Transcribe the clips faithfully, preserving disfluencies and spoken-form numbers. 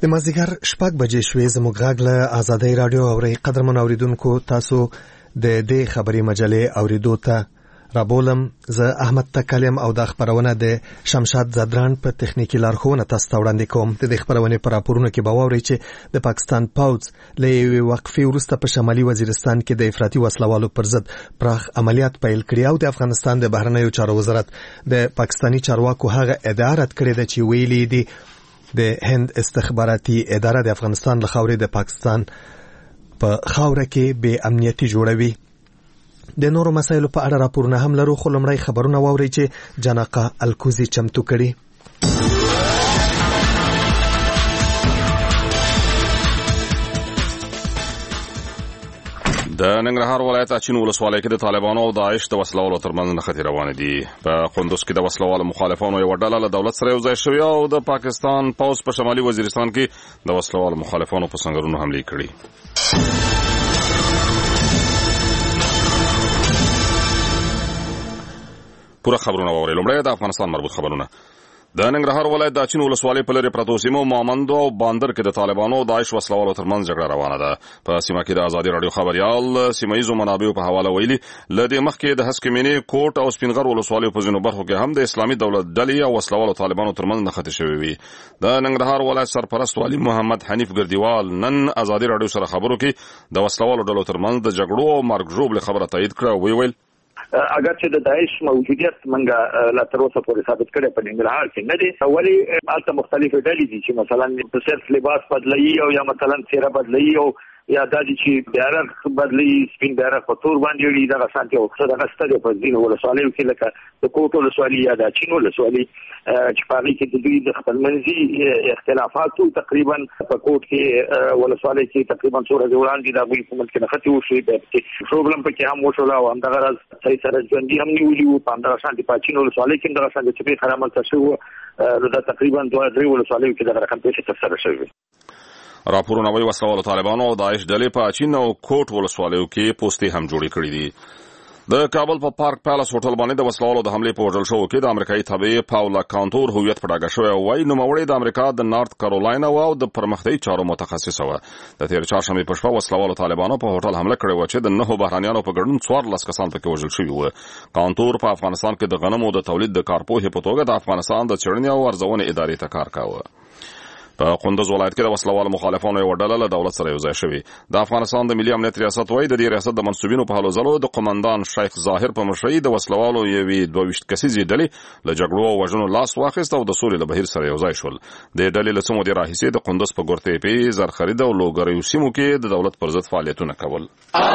د مازدیګر شپږ بجې شوې. زموږ غږ له آزادۍ راډیو اورئ. قدرمن اوریدونکو، تاسو د دې خبري مجلې اوریدو ته رابولم. زه احمد تکلم او د خبرونه د شمشاد زدران په تخنیکی لارښوونه تاسو ته وړاندې کوم. د دې خبرونه پر راپورونو کې به واورئ چې د پاکستان پوځ له یوې وقفې وروسته په شمالي وزیرستان کې د افراطي وسلوالو پر ضد پراخ عملیات پیل کړي او د افغانستان د بهرنیو چارو وزارت د پاکستانی چارواکو هغه ادعا رد کړې ده چې ویلي دي د هند استخباراتي اداره د افغانستان له خاورې د پاکستان په خاوره کې بې امنیتي جوړوي. د نورو مسایلو په اړه راپورونه هم لرو، خو لومړی خبرونه واورئ چې جناقه الکوزي چمتو کړي. د ننګرهار ولایت اچین ولسوالۍ کې د طالبانو او داعش د وسلوالو ترمنځ نښتې روانې دي. په قندوز کې د وسلوالو مخالفانو یوه ډله له دولت سره یوځای شوې او د پاکستان پوځ په شمالي وزیرستان کې د وسلوالو مخالفانو په سنګرونو حملې کړي. پوره خبرونه واورئ. لومړی د افغانستان مربوط خبرونه. د ننګرهار ولایت د اچین ولسوالۍ په لرې پرتو سیمو مامندو او باندر کې د طالبانو او داعش وسلوالو ترمنځ جګړه روانه ده. په سیمه کې د ازادي راډیو خبريال سیمه ییزو منابعو په حواله ویلي له دې مخکې د هسکې مینې، کوټ او سپینغر ولسوالیو په ځینو برخو کې هم د اسلامي دولت ډلې او وسلوالو طالبانو ترمنځ نښتې شوې وي. د ننګرهار ولایت سرپرست والي محمد حنیف ګردیوال نن ازادي راډیو سره خبرو کې د وسلوالو ډلو ترمنځ د جګړو او مرګ ژوبلې خبره تایید کړه. ویل اگر چې د داعش موجودیت منګه لا تر اوسه پورې ثابت کړي په ننګرهار کې نه دي. اولي البته مختلفې ډلې دي چې مثلا صرف لباس بدلوي او یا مثلا څیره بدلوي او یا د دې چې بیرغ بدلی سپین بیرغ په تور باندې لري دغه سانتي او څه دغه ستړي په دین ولسوالۍ کې لکه د کوټو ولسوالۍ یا د چینو ولسوالۍ چې په هغه کې د دوی د خپلمنځي اختلافاتو تقریبا په کوټ کې ولسوالۍ کې تقریبا څوره وړاندې د غوي کومل کې نختی وشي د پروګرام په کې هم وشول او همدغه راز صحیح سره ژوندۍ هم نیولي وو. په همدغه سانتي په چینو ولسوالۍ کې دغه سانتي چې خراب مل تاسو د تقریبا دوه درې ولسوالۍ کې دغه رقم په تفسیر شوی. راپورونه وايي وسلوالو طالبانو او داعش ډلې په اچین او کوټ ولسوالیو کې پوسټې هم جوړې کړې دي. د کابل په پارک پیلس هوټل باندې د وسلوالو د حملې په وژل شوو کې د امریکایي تابع پاولا کانتور هویت په ډاګه شوی او وايي نوموړی د امریکا د نارت کارولاینا او د پرمختیایي چارو متخصصه وه. د تېر چهارشنبې په شپه وسلوالو طالبانو په هوټل حمله کړې وه چې د نهو بهرانیانو په ګډون څوارلس کسان پکې وژل شوي وو. کانتور په افغانستان کې د غنمو د تولید د کارپوهې په توګه د افغانستان د څېړنې او ارزونې ادارې ته کار کاوه. په قندوز ولایت کې د وسلوالو مخالفانو یو ډله له دولت سره یوځای شوې. د افغانستان د ملي امنیت ریاست وايي د دې ریاست د منسوبینو په هلو ځلو د قومندان شیخ ظاهر په مشرۍ د وسلوالو یوې دوه ویشت کسیزې ډلې له جګړو او وژنو لاس واخیست او د سولې له بهیر سره یوځای شول. د ډلې له څو مودې راهیسې د قندوز په ګورتېپې، زرخرید او لوګریو سیمو کې د دولت پر ضد فعالیتونه کول.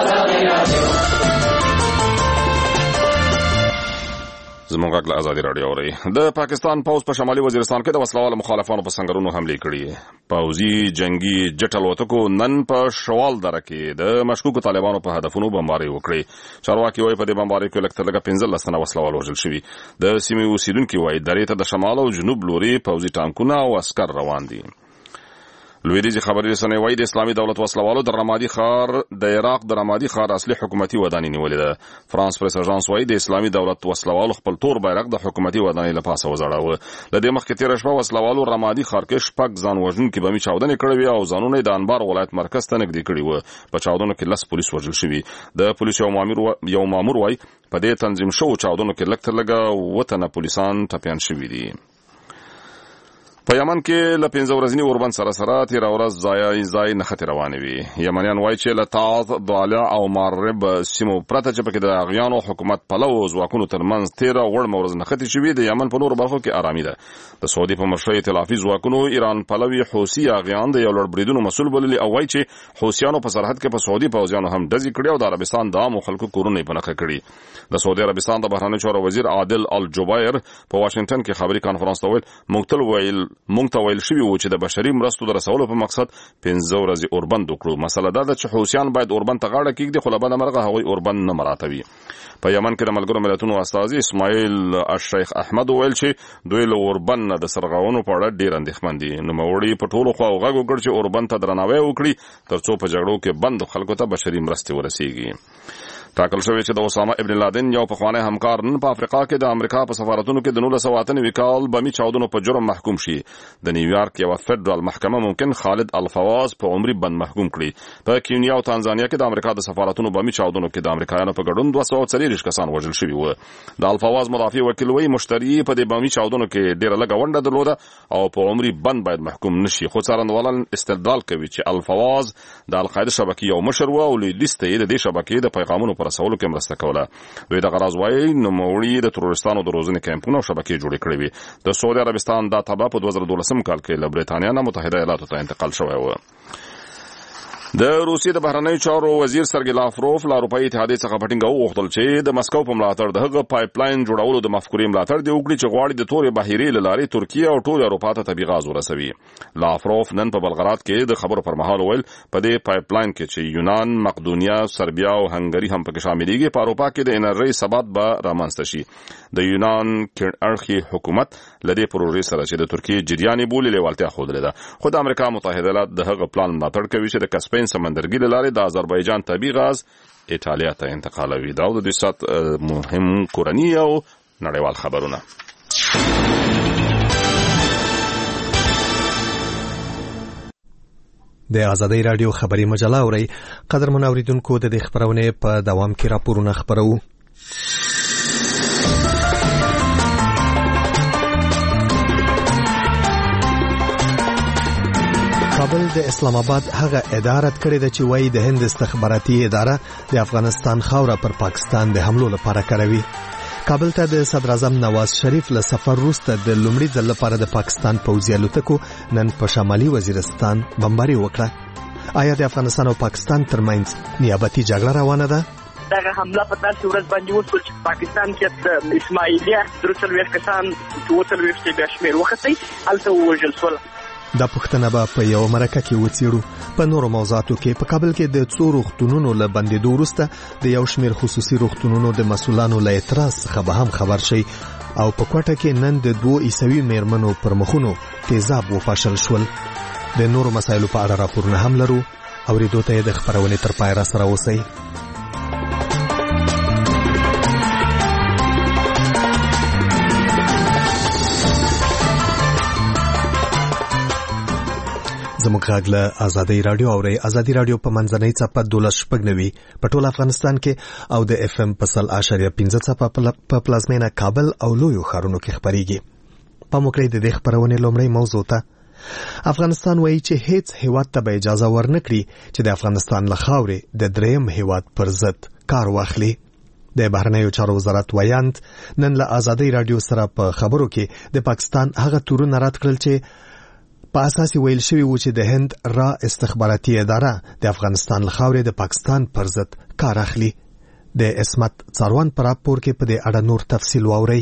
زموږ غږ له ازادي راډیو اورئ. د پاکستان پوځ په شمالي وزیرستان کې د وسلوالو مخالفانو په سنګرونو حملې کړي. پوځي جنگي جټ الوتکو نن په شوال دره کې د مشکوکو طالبانو په هدفونو بمباري وکړي. چارواکي وايي په دې بمباري کې لږ تر لږه پنځلس تنه وسلوال وژل شوي. د سیمې اوسیدونکي وايي درې ته د شمال او جنوب لوري پوځي ټانکونه او عسکر روان دي. لویدیځي خبري رسنۍ وايي د اسلامي دولت وسلوالو د رمادي ښار د عراق د رمادي ښار اصلي حکومتي ودانۍ نیولې ده. فرانس پریس اژانس وايي د اسلامي دولت وسلوالو خپل تور بیرغ د حکومتي ودانۍ له پاسه وځړاوه. له دې مخکې تېره شپه وسلوالو رمادي ښار کې شپږ ځان وژونکي بمي چاودنې کړې وې او ځانونه یې د انبار ولایت مرکز ته نږدې کړي وو. په چاودنو کې لس پولیس وژل شوي. د پولیسو یو مامور یو مامور وايي په دې تنظیم شوو چاودنو کې لږ تر لږه اووه تنه پولیسان ټپیان شوي دي. په یمن کې له پنځه ورځني اوربند سره سره تېره ورځ ځای ځای نښتې روانې وي. یمنیان وایي چې له تعز، ضالع او مارب سیمو پرته چې پکې د اغیانو حکومت پلو ځواکونو ترمنځ تېره وړمه ورځ نښتې شوي، د یمن په نورو برخو کې ارامي ده. د سعودي په مشرۍ ائتلافي ځواکونو ایران پلوي حوثي اغیان د یو لوړ بریدونو مسؤل بللي او وایي چې حوثیانو په سرحد کې په سعودي پوځیانو هم ډزې کړي او د عربستان د عامو خلکو کورونه یې په نښه کړي. د سعودي عربستان د بهرنیو چارو وزیر عادل الجبیر په واشنګټن کې خبري کانفرنس ته ویل موږ تل ویل مونږ ته ویل شوي وو چې د بشري مرستو د رسولو په مقصد پنځه ورځې اوربند وکړو. مسله دا ده چې حوثیان باید اوربند ته غاړه کېږدي، خو له بده مرغه هغوی اوربند نه مراعاتوي. په یمن کې د ملګرو ملتونو استازي اسماعیل الشیخ احمد ویل چې دوی له اوربند نه د سرغړونو په اړه ډېر اندېښمن دي. نوموړي په ټولو خواو غږ وکړ چې اوربند ته درناوی وکړي تر څو په جګړو کې بندو خلکو ته بشري مرستې ورسیږي. ټاکل شوی چې د اسامه ابن لادن یو پخوانی همکار نن په افریقا کې د امریکا په سفارتونو کې د نولس سوه اته نوي کال بمي چاودنو په جرم محکوم شي. د نیویارک یو فدرال محکمه ممکن خالد الفواز په عمري بند محکوم کړي. په کینیا او تانزانیا کې د امریکا د سفارتونو بمي چاودنو کې د امریکایانو په ګډون دوه سوه څلوېښت کسان وژل شوي وو. د الفواز مدافع وکیل وایي مشتری په دې بمي چاودنو کې ډېره لږه ونډه درلوده او په عمري بند باید محکوم نشي. خو څارنوالان استدلال کوي چې الفواز د القاعده شبکې یو مشر و او لیست یې د دې شبکې د پیغامونو پر رسولو کې مرسته کوله. دوی د غراض وایي نوموړي د تروریستانو د روزنې کمپونه او شبکې جوړې کړې وي. د سعودي عربستان دا تبع په دوه زره دولسم کال کې له برېټانیا نه متحده ایالاتو ته انتقال شوی و. د روسیې د بهرنیو چارو وزیر سرګی لاوروف له اروپایي اتحادیې څخه په ټینګه وغوښتل چې د مسکو په ملاتړ د هغه پایپ لاین جوړولو د مفکورې ملاتړ دی وکړي چې غواړي د تورې بحیرې له لارې ترکیه او ټول اروپا ته طبیعي غاز ورسوي. لاوروف نن په بلغراد کې د خبرو پر مهال وویل په دې پایپ لاین کې چې یونان، مقدونیا، سربیا او هنګري هم پکې شاملېږي په اروپا کې د انرژۍ ثبات به رامنځته شي. د یونان کیڼ حکومت له دې پروژې سره چې د ترکیې جریان یې بولي لیوالتیا ښودلې ده. خو د امریکا متحده ایالات د هغه پلان ملاتړ کوي چې د کسپین سمندرګي له لارې د آذربایجان طبیعي غاز ایټالیا ته انتقالوي. دا د دې سات مهم کورني او نړیوال خبرونه. د آزادۍ رادیو خبري مجله اوري. قدرمن اوریدونکو د دې خبرونه په دوام کې راپورونه خبرو. کابل د اسلام آباد هغه اداره کړې ده چې وایي د هند استخباراتي اداره د افغانستان خاوره پر پاکستان د حملو لپاره کاروي. کابل ته د صدر اعظم نواز شریف له سفر وروسته د لومړي ځل لپاره د پاکستان پوځي الوتکو نن په شمالي وزیرستان بمباري وکړه. آیا د افغانستان او پاکستان ترمنځ نیابتي جګړه روانه ده؟ دغه حمله په داسې ورځ باندې وشول چې پاکستان کې د اسماعیلیه درې څلوېښت کسان دوه څلوېښت بیا شمېر وختي هلته ووژل شول. دا پښتنه به په یو مرکه کې وڅېړو. په نورو موضوعاتو کې په کابل کې د څو روغتونونو له بندېدو وروسته د یو شمېر خصوصي روغتونونو د مسؤلانو له اعتراض څخه به هم خبر شي او په کوټه کې نن د دوو عیسوي میرمنو پر مخونو تیزاب وپاشل شول. د نورو مسایلو په اړه راپورونه هم لرو. اورېدو ته یې د خپرونې تر پای را سره اوسئ. زموږ غږ له آزادۍ رادیو اورئ. آزادۍ رادیو په منځنۍ څپه دولس شپږ نوي په ټول افغانستان کې او د اف ام په سل اشاریه پنځه څپه په پلازمینه کابل او لویو ښارونو کې خپریږي. په موکړې د دې خبرونې لومړی موضوع ته افغانستان وایي چې هیڅ هیواد ته به اجازه ورنکړي چې د افغانستان له خاورې د دریم هیواد پر ضد کار واخلي. د بهرنیو چارو وزارت ویاند نن له آزادۍ رادیو سره په خبرو کې د پاکستان هغه تورونه رد کړل چې په اساس ویل شوی و چې د هند را استخباراتي اداره د افغانستان له خاورې د پاکستان پر ضد کار اخلي. د اسمت څاروان پر راپور کې په دې اړه نور تفصیل واورئ.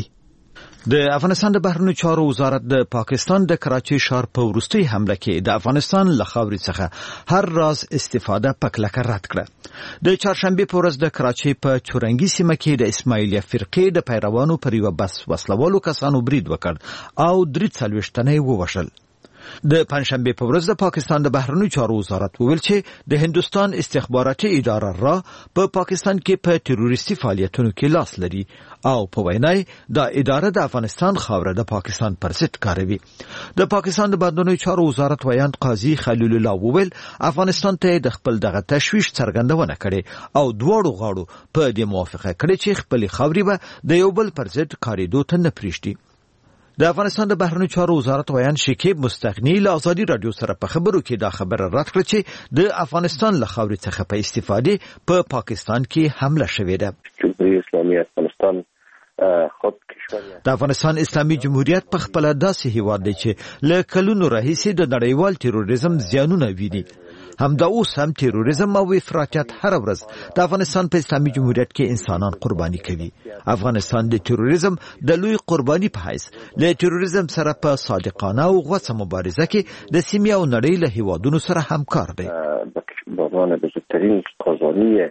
د افغانستان د بهرنیو چارو وزارت د پاکستان د کراچۍ ښار په وروستۍ حمله کې د افغانستان له خاورې څخه هر راز استفاده په کلکه رد کړه. د چهارشنبې په ورځ د کراچۍ په چورنګي سیمه کې د اسماعیلیه فرقې د پیروانو پر یوه بس وسلوالو کسانو برید وکړ او درې څلوېښت تنه یې ووژل. د پنځشنبې په ورځ د پاکستان د بهرنیو چارو وزارت وویل چې د هندوستان استخباراتي اداره را په پاکستان کې په تروریستي فعالیتونو کې لاس لري او په وینای د اداره د افغانستان خاوره د پاکستان پر ضد کاروي. د پاکستان د بهرنیو چارو وزارت ویاند قاضي خلیل الله وویل افغانستان ته د خپل دغه تشویش څرګندونه کړي او دواړو غاړو په دې موافقه کړي چې خپل خاوري به د یو بل پر ضد کاریدو ته نه پریږدي. د افغانستان د بهرنیو چارو وزارت ویاند شکیب مستغنی له آزادي رادیو سره په خبرو کې دا خبره رد کړه چې د افغانستان له خاورې څخه په استفاده په پا پاکستان کې حمله شوې ده. جمهوریت اسلامي افغانستان خود د افغانستان اسلامي جمهوریت په خپل داسې هیواد دی چې له کلونو راهیسې د نړیوال تروریزم زیانونه ویني. همدا اوس هم تروریزم او افراطیت هر ورځ د افغانستان په اسلامي جمهوریت کې انسانان قرباني کوي. افغانستان د تروریزم د لوی قرباني په حیث له تروریزم سره په صادقانه او غوڅه مبارزه کې د سیمې او نړۍ له هیوادونو سره همکار دی. به عنوان بزرگترین قربانی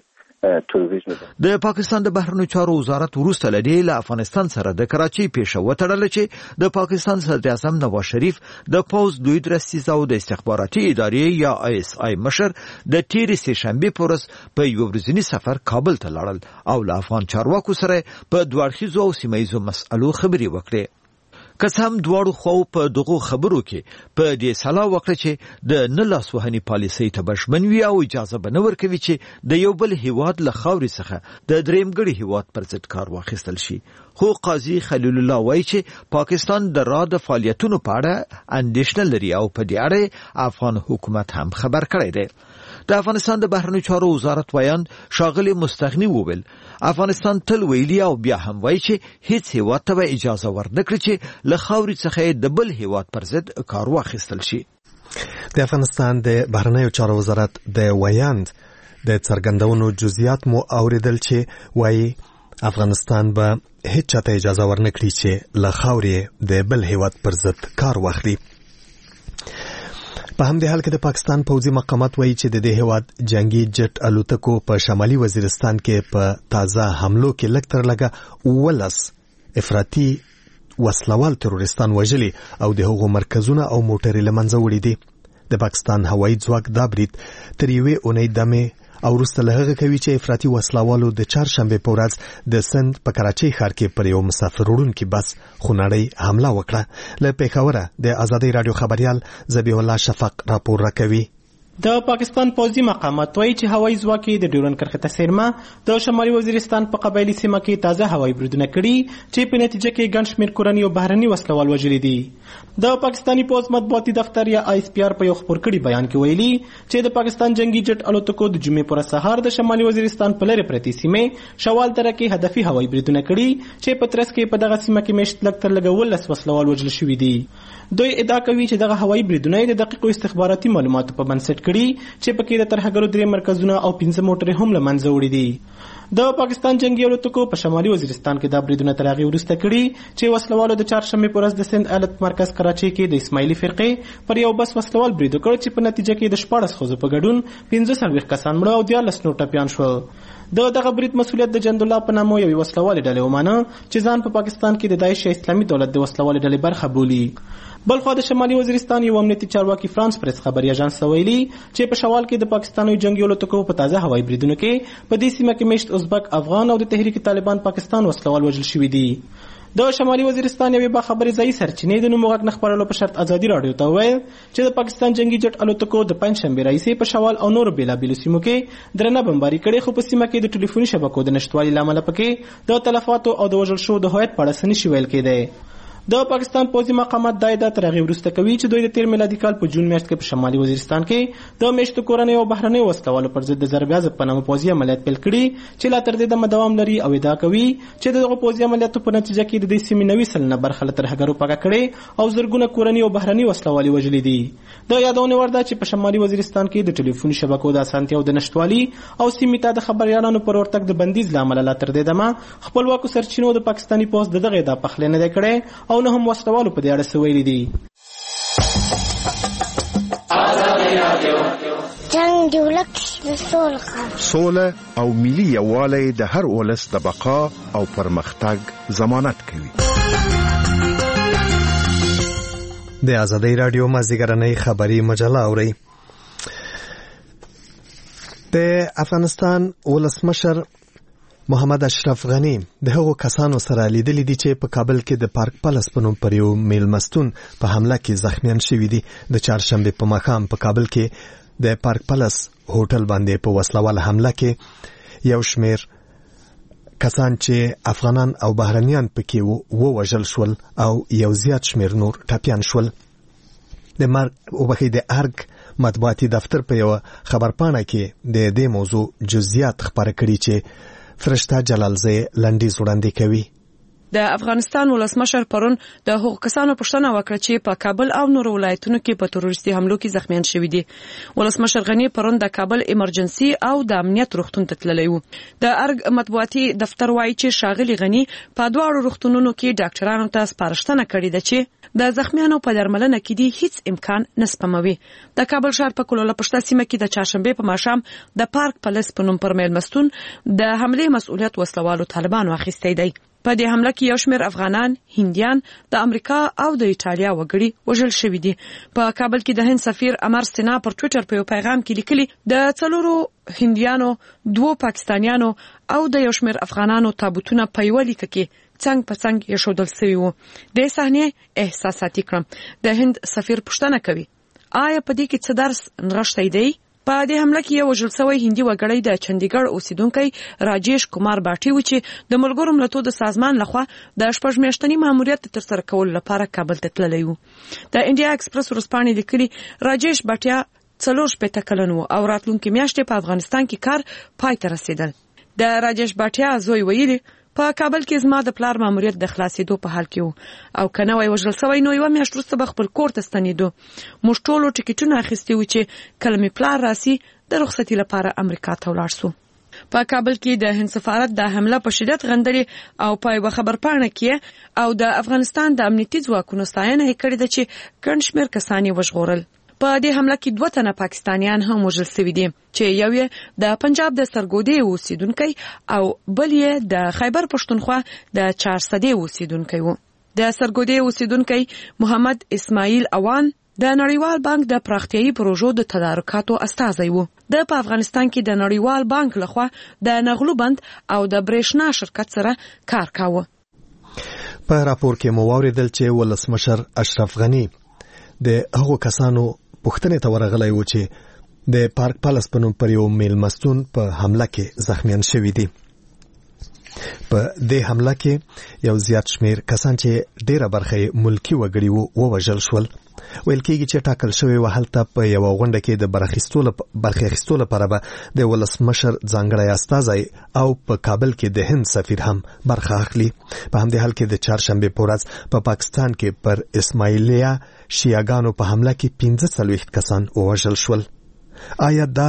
ټوریزم د پاکستان د بهرنیو چارو وزارت وروسته لدی له افغانستان سره د کراچي پیښه وتړل چې د پاکستان صدر اعظم نواز شریف د پوز دوی درستیز او د استخباراتي ادارې یا آی اس آی مشر د تیرې سه شنبه پر ورځ په یو ورځنی سفر کابل ته لاړل او له افغان چارواکو سره په دوړخیزو او سیمایزو مسألو خبري وکړي. قسم دواړو خو په دغه خبرو کې په دې سلا وکړه چې د نه لاسوهني پالیسۍ ته بشمن وي او اجازه به نه ورکوي چې د یو بل هیواد له خاورې څخه د درېمګړي هیواد پر ضد کار واخیستل شي. خو قاضي خلیل الله وایي چې پاکستان د را د فعالیتونو په اړه اندېښنه لري او په دې اړه افغان حکومت هم خبر کړی دی. د افغانستان د بهرنیو چارو وزارت ویان شاغلي مستغني وویل افغانستان تل ویلي او بیا هم وایي چې هیڅ هیواد ته اجازه ورنکړي چې له خاورې څخه د بل هیواد پر ضد کار واخیستل شي. د افغانستان د بهرنیو چارو وزارت د ویاند د څرګندونو جزئیات مو اوریدل چې وایي افغانستان به هیڅ چاته اجازه ورنکړي چې له خاورې د بل هیواد پر ضد کار واخلي. په همدې حال کې د پاکستان پوځي مقامات وایي چې د دې هیواد جنگي جټ الوتکو په شمالي وزیرستان کې په تازه حملو کې لږ تر لږه ولس افراطي وسلوال تروریستان وژلي او د هغو مرکزونه او موټرې له منځه وړي دي. د پاکستان هوایي ځواک دا برید تر یوې اونۍ دمې او وروسته له هغه کوي چې افراطي وسلوالو د چهارشنبې په ورځ د سند په کراچۍ ښار کې پر یو مسافر وړونکي بس خونړۍ حمله وکړه. له پېښوره د ازادۍ راډیو خبریال ذبیح الله شفق راپور راکوي. د پاکستان پوځي مقامات وایي چې هوایي ځواک د ډیورنډ کرښې ته څیرمه د شمالي وزیرستان په قبایلي سیمه کې تازه هوایي بریدونه کړي چې په نتیجه کې ګڼ شمېر کورني او بهرني وسلوال وژلي دي. د پاکستاني پوځ مطبوعاتي دفتر یا آی اس پی آر په یو خبر کړي بیان کې ویلي چې د پاکستان جنگي جټ الوتکو د جمعې پر سهار د شمالي وزیرستان په لرې پرتې سیمې شوال دره کې هدفي هوایي بریدونه کړي چې په ترڅ کې په دغه سیمه کې میشت لږ تر لږه ولس وسلوال وژل شوي دي. دوی ادعا کوي چې دغه هوایي بریدونه د دقیقو استخباراتي معلوماتو په بنسټ کړي چې پکې د ترهګرو درې مرکزونه او پنځه موټرې هم له منځه وړي دي. د پاکستان جنگي الوتکو په شمالي وزیرستان کې دا بریدونه تر هغې وروسته کړي چې وسلوالو د چهارشنبې په ورځ د سند ایالت مرکز کراچۍ کې د اسماعیلي فرقې پر یو بس وسلوال برید وکړ چې په نتیجه کې د شپاړس ښځو په ګډون پنځه څلوېښت کسان مړه او دیارلس نور ټپیان شول. د دغه برید مسؤلیت د جندالله په نامه یوې وسلوالې ډلې ومانه چې ځان په پاکستان کې د داعش یا اسلامي دولت د وسلوالې ډلې برخه بولي. بلخوا د شمالي وزیرستان یو امنیتي چارواکي فرانس پریس خبري اژانس ویلي چې په شوال کې د پاکستاني جنگي الوتکو په تازه هوایي بریدونو کې په دې سیمه کې میشت ازبک افغان او د تحریک طالبان پاکستان وسلوال وژل شوي دي. د شمالي وزیرستان یوې باخبرې ځایي سرچینې د نوم غږ نه خپرولو په شرط ازادي راډیو ته وویل چې د پاکستان جنگي جټ الوتکو د پنجشنبې راهیسې په شوال او نورو بېلابېلو سیمو کې درنه بمباري کړې، خو په سیمه کې د ټلیفوني شبکو د نشتوالي له امله پکې د تلفاتو او د وژل شوو د هویت په اړه څه نشي ویل کېدی. د پاکستان پوځي مقامات دا ادعا تر هغې وروسته کوي چې دوی د تیر میلادي کال په جون میاشت کې په شمالي وزیرستان کې د میشتو کورنیو او بهرنیو وسلوالو پر ضد د ضربیازب په نامه پوځي عملیات پیل کړي چې لا تر دې دمه دوام لري او ادعا کوي چې د دغو پوځي عملیاتو په نتیجه کې د دې سیمې نوي سلنه برخه له ترهګرو پاکه کړې او زرګونه کورني او بهرني وسلوالي وژلي دي. د یادونې وړ ده چې په شمالي وزیرستان کې د ټلیفوني شبکو د اسانتیاو د نشتوالي او سیمې ته د خبریالانو پر ورتګ د بندیز له امله لا تر دې دمه خپلواکو سرچینو د پاکستاني پوځ د دغه ادعا پخلی نه دی کړی او نه هم وسلوالو په دې اړه څه ویلي دي. جنګ د ولس سوله او ملي یووالی د هر ولس د بقا او پرمختګ ضمانت کوي. د ازادۍ راډیو مازدیګرنۍ خبري مجله اورئ. د افغانستان ولسمشر محمد اشرف غنی د هغو کسانو سره لیدلي دي چې په کابل کې د پارک پلس په نوم پر یو میلمستون په حمله کې زخمیان شوي دي. د چهارشنبې په ماښام په کابل کې د پارک پلس هوټل باندې په وسلوال حمله کې یو شمیر کسان چې افغانان او بهرنیان پکې ووژل شول او یو زیات شمیر نور ټپیان شول. د مرګ وبخي د ارګ مطبوعاتي دفتر په یو خبرپاڼه کې د دې موضوع جزئیات خبره کړي چې فرشته جلالزی لنډیز وړاندې کوي. د افغانستان ولسمشر پرون د حقوق کسانو پوښتنه وکړه چې په کابل او نور ولایتونو کې په تروریستي حملو کې زخمیان شوي دي. ولسمشر غنی پرون د کابل ایمرجنسي او د امنیت روغتون ته تللی و. د ارګ مطبوعاتي دفتر وایي چې ښاغلي غنی په دواړو روغتونونو کې ډاکټرانو ته سپارښتنه کړې ده چې د زخمیانو په درملنه کې دي هیڅ امکان نه سپموي. د کابل ښار په کلوله پښته سیمه کې د چهارشنبې په ماښام د پارک پلس په نوم پر میلمستون د حملې مسؤلیت وسلوالو طالبانو اخیستی دی. په دې حمله کې یو شمېر افغانان، هندیان، د امریکا او د ایټالیا وګړي وژل شوي دي. په کابل کې د هند سفیر امر سینا پر ټویټر په یو پیغام کې لیکلي د څلورو هندیانو، دوو پاکستانیانو او د یو شمېر افغانانو تابوتونه په یوه لیکه کې څنګ په څنګ ایښودل شوي وو. د صحنې احساساتي کړم. د هند سفیر پوښتنه کوي آیا په دې کې څه درس نغښتی دی؟ په دې حمله کې یو وژل شوی هندي وګړی د چندیګړ اوسیدونکی راجیش کمار باټي و چې د ملګرو ملتونو د سازمان لخوا د شپږ میاشتني ماموریت ترسره کولو لپاره کابل ته تللی و. د انډیا ایکسپریس ورځپاڼې لیکلي راجیش باټیا څلور شپېته کلن و او راتلونکي میاشتې په افغانستان کې کار پای ته رسېدل. د راجیش باټیا زوی ویلي په کابل کې زما د پلار ماموریت د خلاصېدو په حال کې و او که نه وای وژل شوی نو یوه میاشت وروسته به خپل کور ته ستنېدو. موږ ټولو ټکټونه اخیستي وو چې کله مې پلار راسي د رخصتي لپاره امریکا ته ولاړ سو. په کابل کې د هند سفارت د حمله په شدت غندلې او په یوه خبرپاڼه کې او د افغانستان د امنیتي ځواکونو ستاینه یې کړې ده چې ګڼ شمېر کسان یې وژغورل. په دې حمله کې دوه تنه پاکستانیان هم وژل شوي دي چې یو یې د پنجاب د سرګودې اوسیدونکی او بل یې د خیبر پښتونخوا د چارسدې اوسیدونکی و. د سرګودې اوسیدونکی محمد اسماعیل اوان د نړیوال بانک د پراختیایي پروژو د تدارکاتو استازی و. د په افغانستان کې د نړیوال بانک لخوا د نغلو بند او د برېښنا شرکت سره کار کاوه. په راپور کې مو واوریدل چې ولسمشر اشرف غنی د هغو کسانو پوښتنې ته ورغلی و چې د پارک پلس په نوم پر یو میلمستون په حمله کې زخمیان شوي دي. په دې حمله کې یو زیات شمېر کسان چې ډېره برخه ملکي وګړي وو ووژل شول. ویل کېږي چې ټاکل شوی و هلته په یوه غونډه کې د برخې اخیستو لپاره به د ولسمشر ځانګړی استازی او په کابل کې د هند سفیر هم برخه اخلي. په همدې حال کې د چهارشنبې په ورځ په پاکستان کې پر اسماعیلیه شیعاګانو په حمله کې پنځه څلوېښت کسان ووژل شول. آیا دا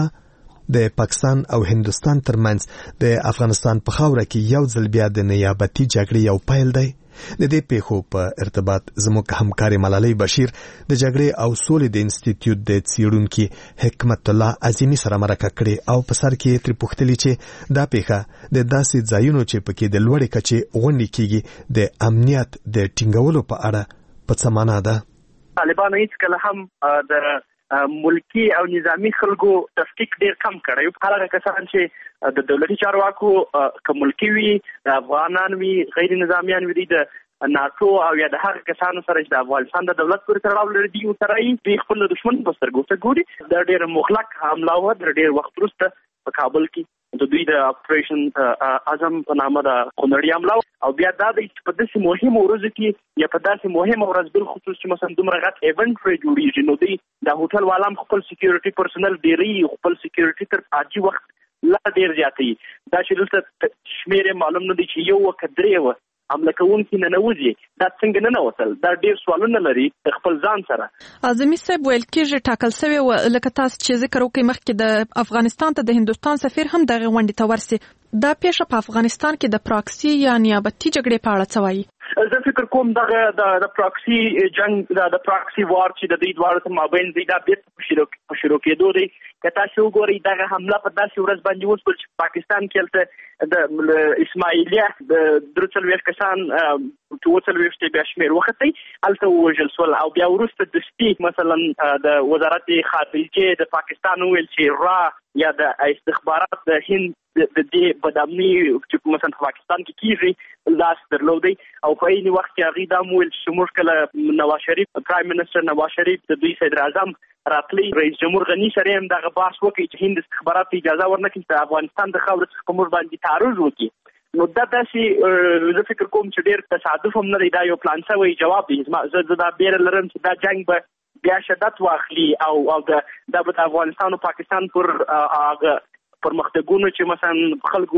د پاکستان او هندوستان ترمنځ د افغانستان په خاوره کې یو ځل بیا د نیابتي جګړې یو پیل دی؟ د دې پیښو په ارتباط زموږ همکارې ملالۍ بشیر د جګړې او سولې د انسټیټیوټ د څیړونکي حکمت الله عظیمي سره مرکه کړې او په سر کې ترې پوښتلي چې دا پیښه د داسې ځایونو چې پکې د لوړې کچې غونډې کېږي د امنیت د ټینګولو په اړه په څه معنا ده؟ طالبانو هیڅکله هم د ملکی او نظامی خلکو تفکیک ډیر کم کړی. هغه کسان چې د دولتي چارواکو که ملکی وي، افغانان وي، غیر نظامیان وي، د ناتو او یا د هغه کسانو سره چې د افغانستان د دولت پورې تړاو لري دي ورسره یې دوی خپل دښمن په سترګو ته ګوري. دا ډېر مغلق حمله وه د ډېر وخت وروسته په کابل کې د دوی د اپریشن اعظم په نامه د خونړي حمله او بیا دا دی چې په داسې مهمو ورځو کې یا په داسې مهمه ورځ بالخصوص چې مثلا دومره غټ ایونټ پرې جوړېږي نو دوی د هوټل والام خپل سکیورټي پرسنل ډېروي، خپل سکیورټي تر عاجي وخت لا ډېر زیاتوي. دا چې دلته شمېر یې معلوم نه دی چې یو وه که درې وه حمله کوونکي ننوځي، دا څنګه ننوتل؟ دا ډېر سوالونه لري خپل ځان سره. اعظمي صاحب ویل کېږي ټاکل سوی و لکه تاسو چې ذکر وکړئ مخکې د افغانستان ته د هندوستان سفیر هم دغه غونډې ته ورسي. دا پیښه په افغانستان کې د پراکسي یا نیابتي جګړې په اړه څه وایي؟ زه فکر کوم دغه د پراکسي جنگ د پراکسي وار چې د دوی دواړو ته مابین دی دا بیرته په شروع کېدو دی. که تاسو وګورئ دغه حمله په داسې ورځ باندې وشول چې پاکستان کې هلته د اسماعیلیه د درې څلوېښت کسان چې اووه څلوېښت بیا شمېر وختئ هلته ووژل شول او بیا وروسته دستي مثلا د وزارت خارجې د پاکستان وویل چې را یا د استخبارات د هند د دې بدامني چې مثلا په پاکستان کې کېږي لاس درلودی او په عین وخت کې هغوی دا وویل چې موږ کله نواز شریف پرایم منسټر نواز شریف د دوی صدر اعظم راتلی رئیس جمهور غني سره هم دغه بحث وکړي چې هند استخبارات اجازه ورنکړي چې د افغانستان د خاورې څخه په موږ باندې تعرض وکړي. نو دا داسې زه فکر کوم چې ډېر تصادف هم نه دی، دا یو پلان شوی جواب دی. زه دا بیره لرم چې دا جنګ به بیا شدت واخلي او او دا به د افغانستان او پاکستان پر هغه پرمختګونو چې مثلا خلکو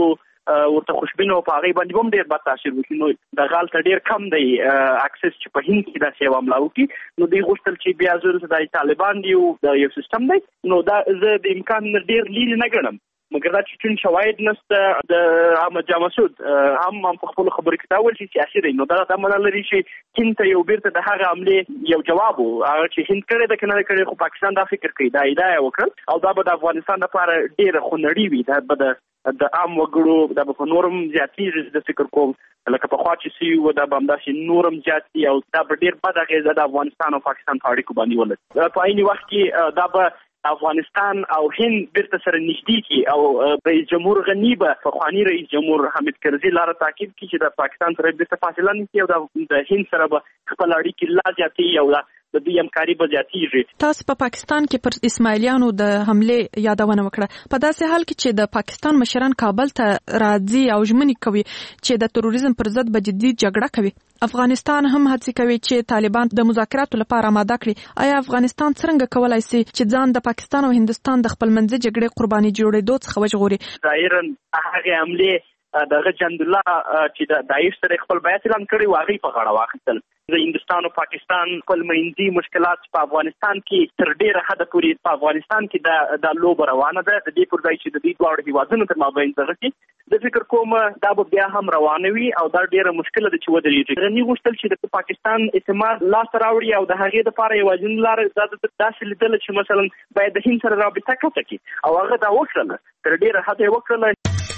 ورته خوشبین او په هغه باندې هم ډیر بد تاثیر وکړي. نو د غال ته ډیر کم دی اکسس چې په هند کې دا سیوا حمله وکړي. نو دوی غوښتل چې بیا زه د طالبان دی او یو سیستم دی، نو دا زه د امکان ډیر لري نه ګڼم. مګر دا چې چون شواهد نشته د احمد جان مسعود هم هم په خپل خبرو کې دا ویل چې سیاسي دی، نو دا د عمل لري چې هند ته یو بیرته د هغه حمله یو جواب وو هغه چې هند کړی د کنه کړی، خو پاکستان دا فکر کوي دا ایدا وکړ او دا به د افغانستان لپاره ډیر خونړی وي. دا به د عام وګړو د په نورم زیاتې د فکر کوم لکه په خوا چې سی و دا به همداسې نورم زیاتې او دا به ډیر بد اغېزه د افغانستان او پاکستان په اړیکو باندې ولري. په عین وخت کې دا به افغانستان او هند بیرته سره نږدې کی او رئیس جمهور غنی به فخوانی رئیس جمهور حامد کرزي لاره تاکید کی چې د پاکستان سره بیرته فاصله نیسي او د هند سره به خپل اړیکې لا زیاتې او د دوی همکاري به زیاتېږي. تاسو په پاکستان کې پر اسماعیلیانو د حمله یادونه وکړه. په داسې حال کې چې د پاکستان مشران کابل ته راځي او ژمنې کوي چې د تروریزم پر ضد به جدي جګړه کوي، افغانستان هم هڅه کوي چې طالبان د مذاکراتو لپاره آماده کړي. آیا افغانستان څنګه کولای شي چې ځان د پاکستان او هندستان د خپلمنځي جګړې قرباني جوړېدو څخه وژغوري؟ ظاهرا هغه حمله دغه جند الله چې د داعش سره خپل بیعت اعلان کړی واغی په غاړه واخیستل. د هندستان او پاکستان خپل منځي مشکلات په افغانستان کې تر ډیره حد پورې په افغانستان کې د د لوب روانه ده. د دې پر ځای چې د دې دواړو هیوادونو تر مابین دغه کې د فکر کوم دا به بیا هم روانه وي او دا ډیره مشکله ده چې ودرېږي. غني غوښتل چې د پاکستان اعتماد لاس راوړي او د هغې لپاره یوازینۍ لار دا داسې لیدل چې مثلا باید د هند سره رابطه قطع کړي او هغه دا وکړل، تر ډیره حد یې وکړل.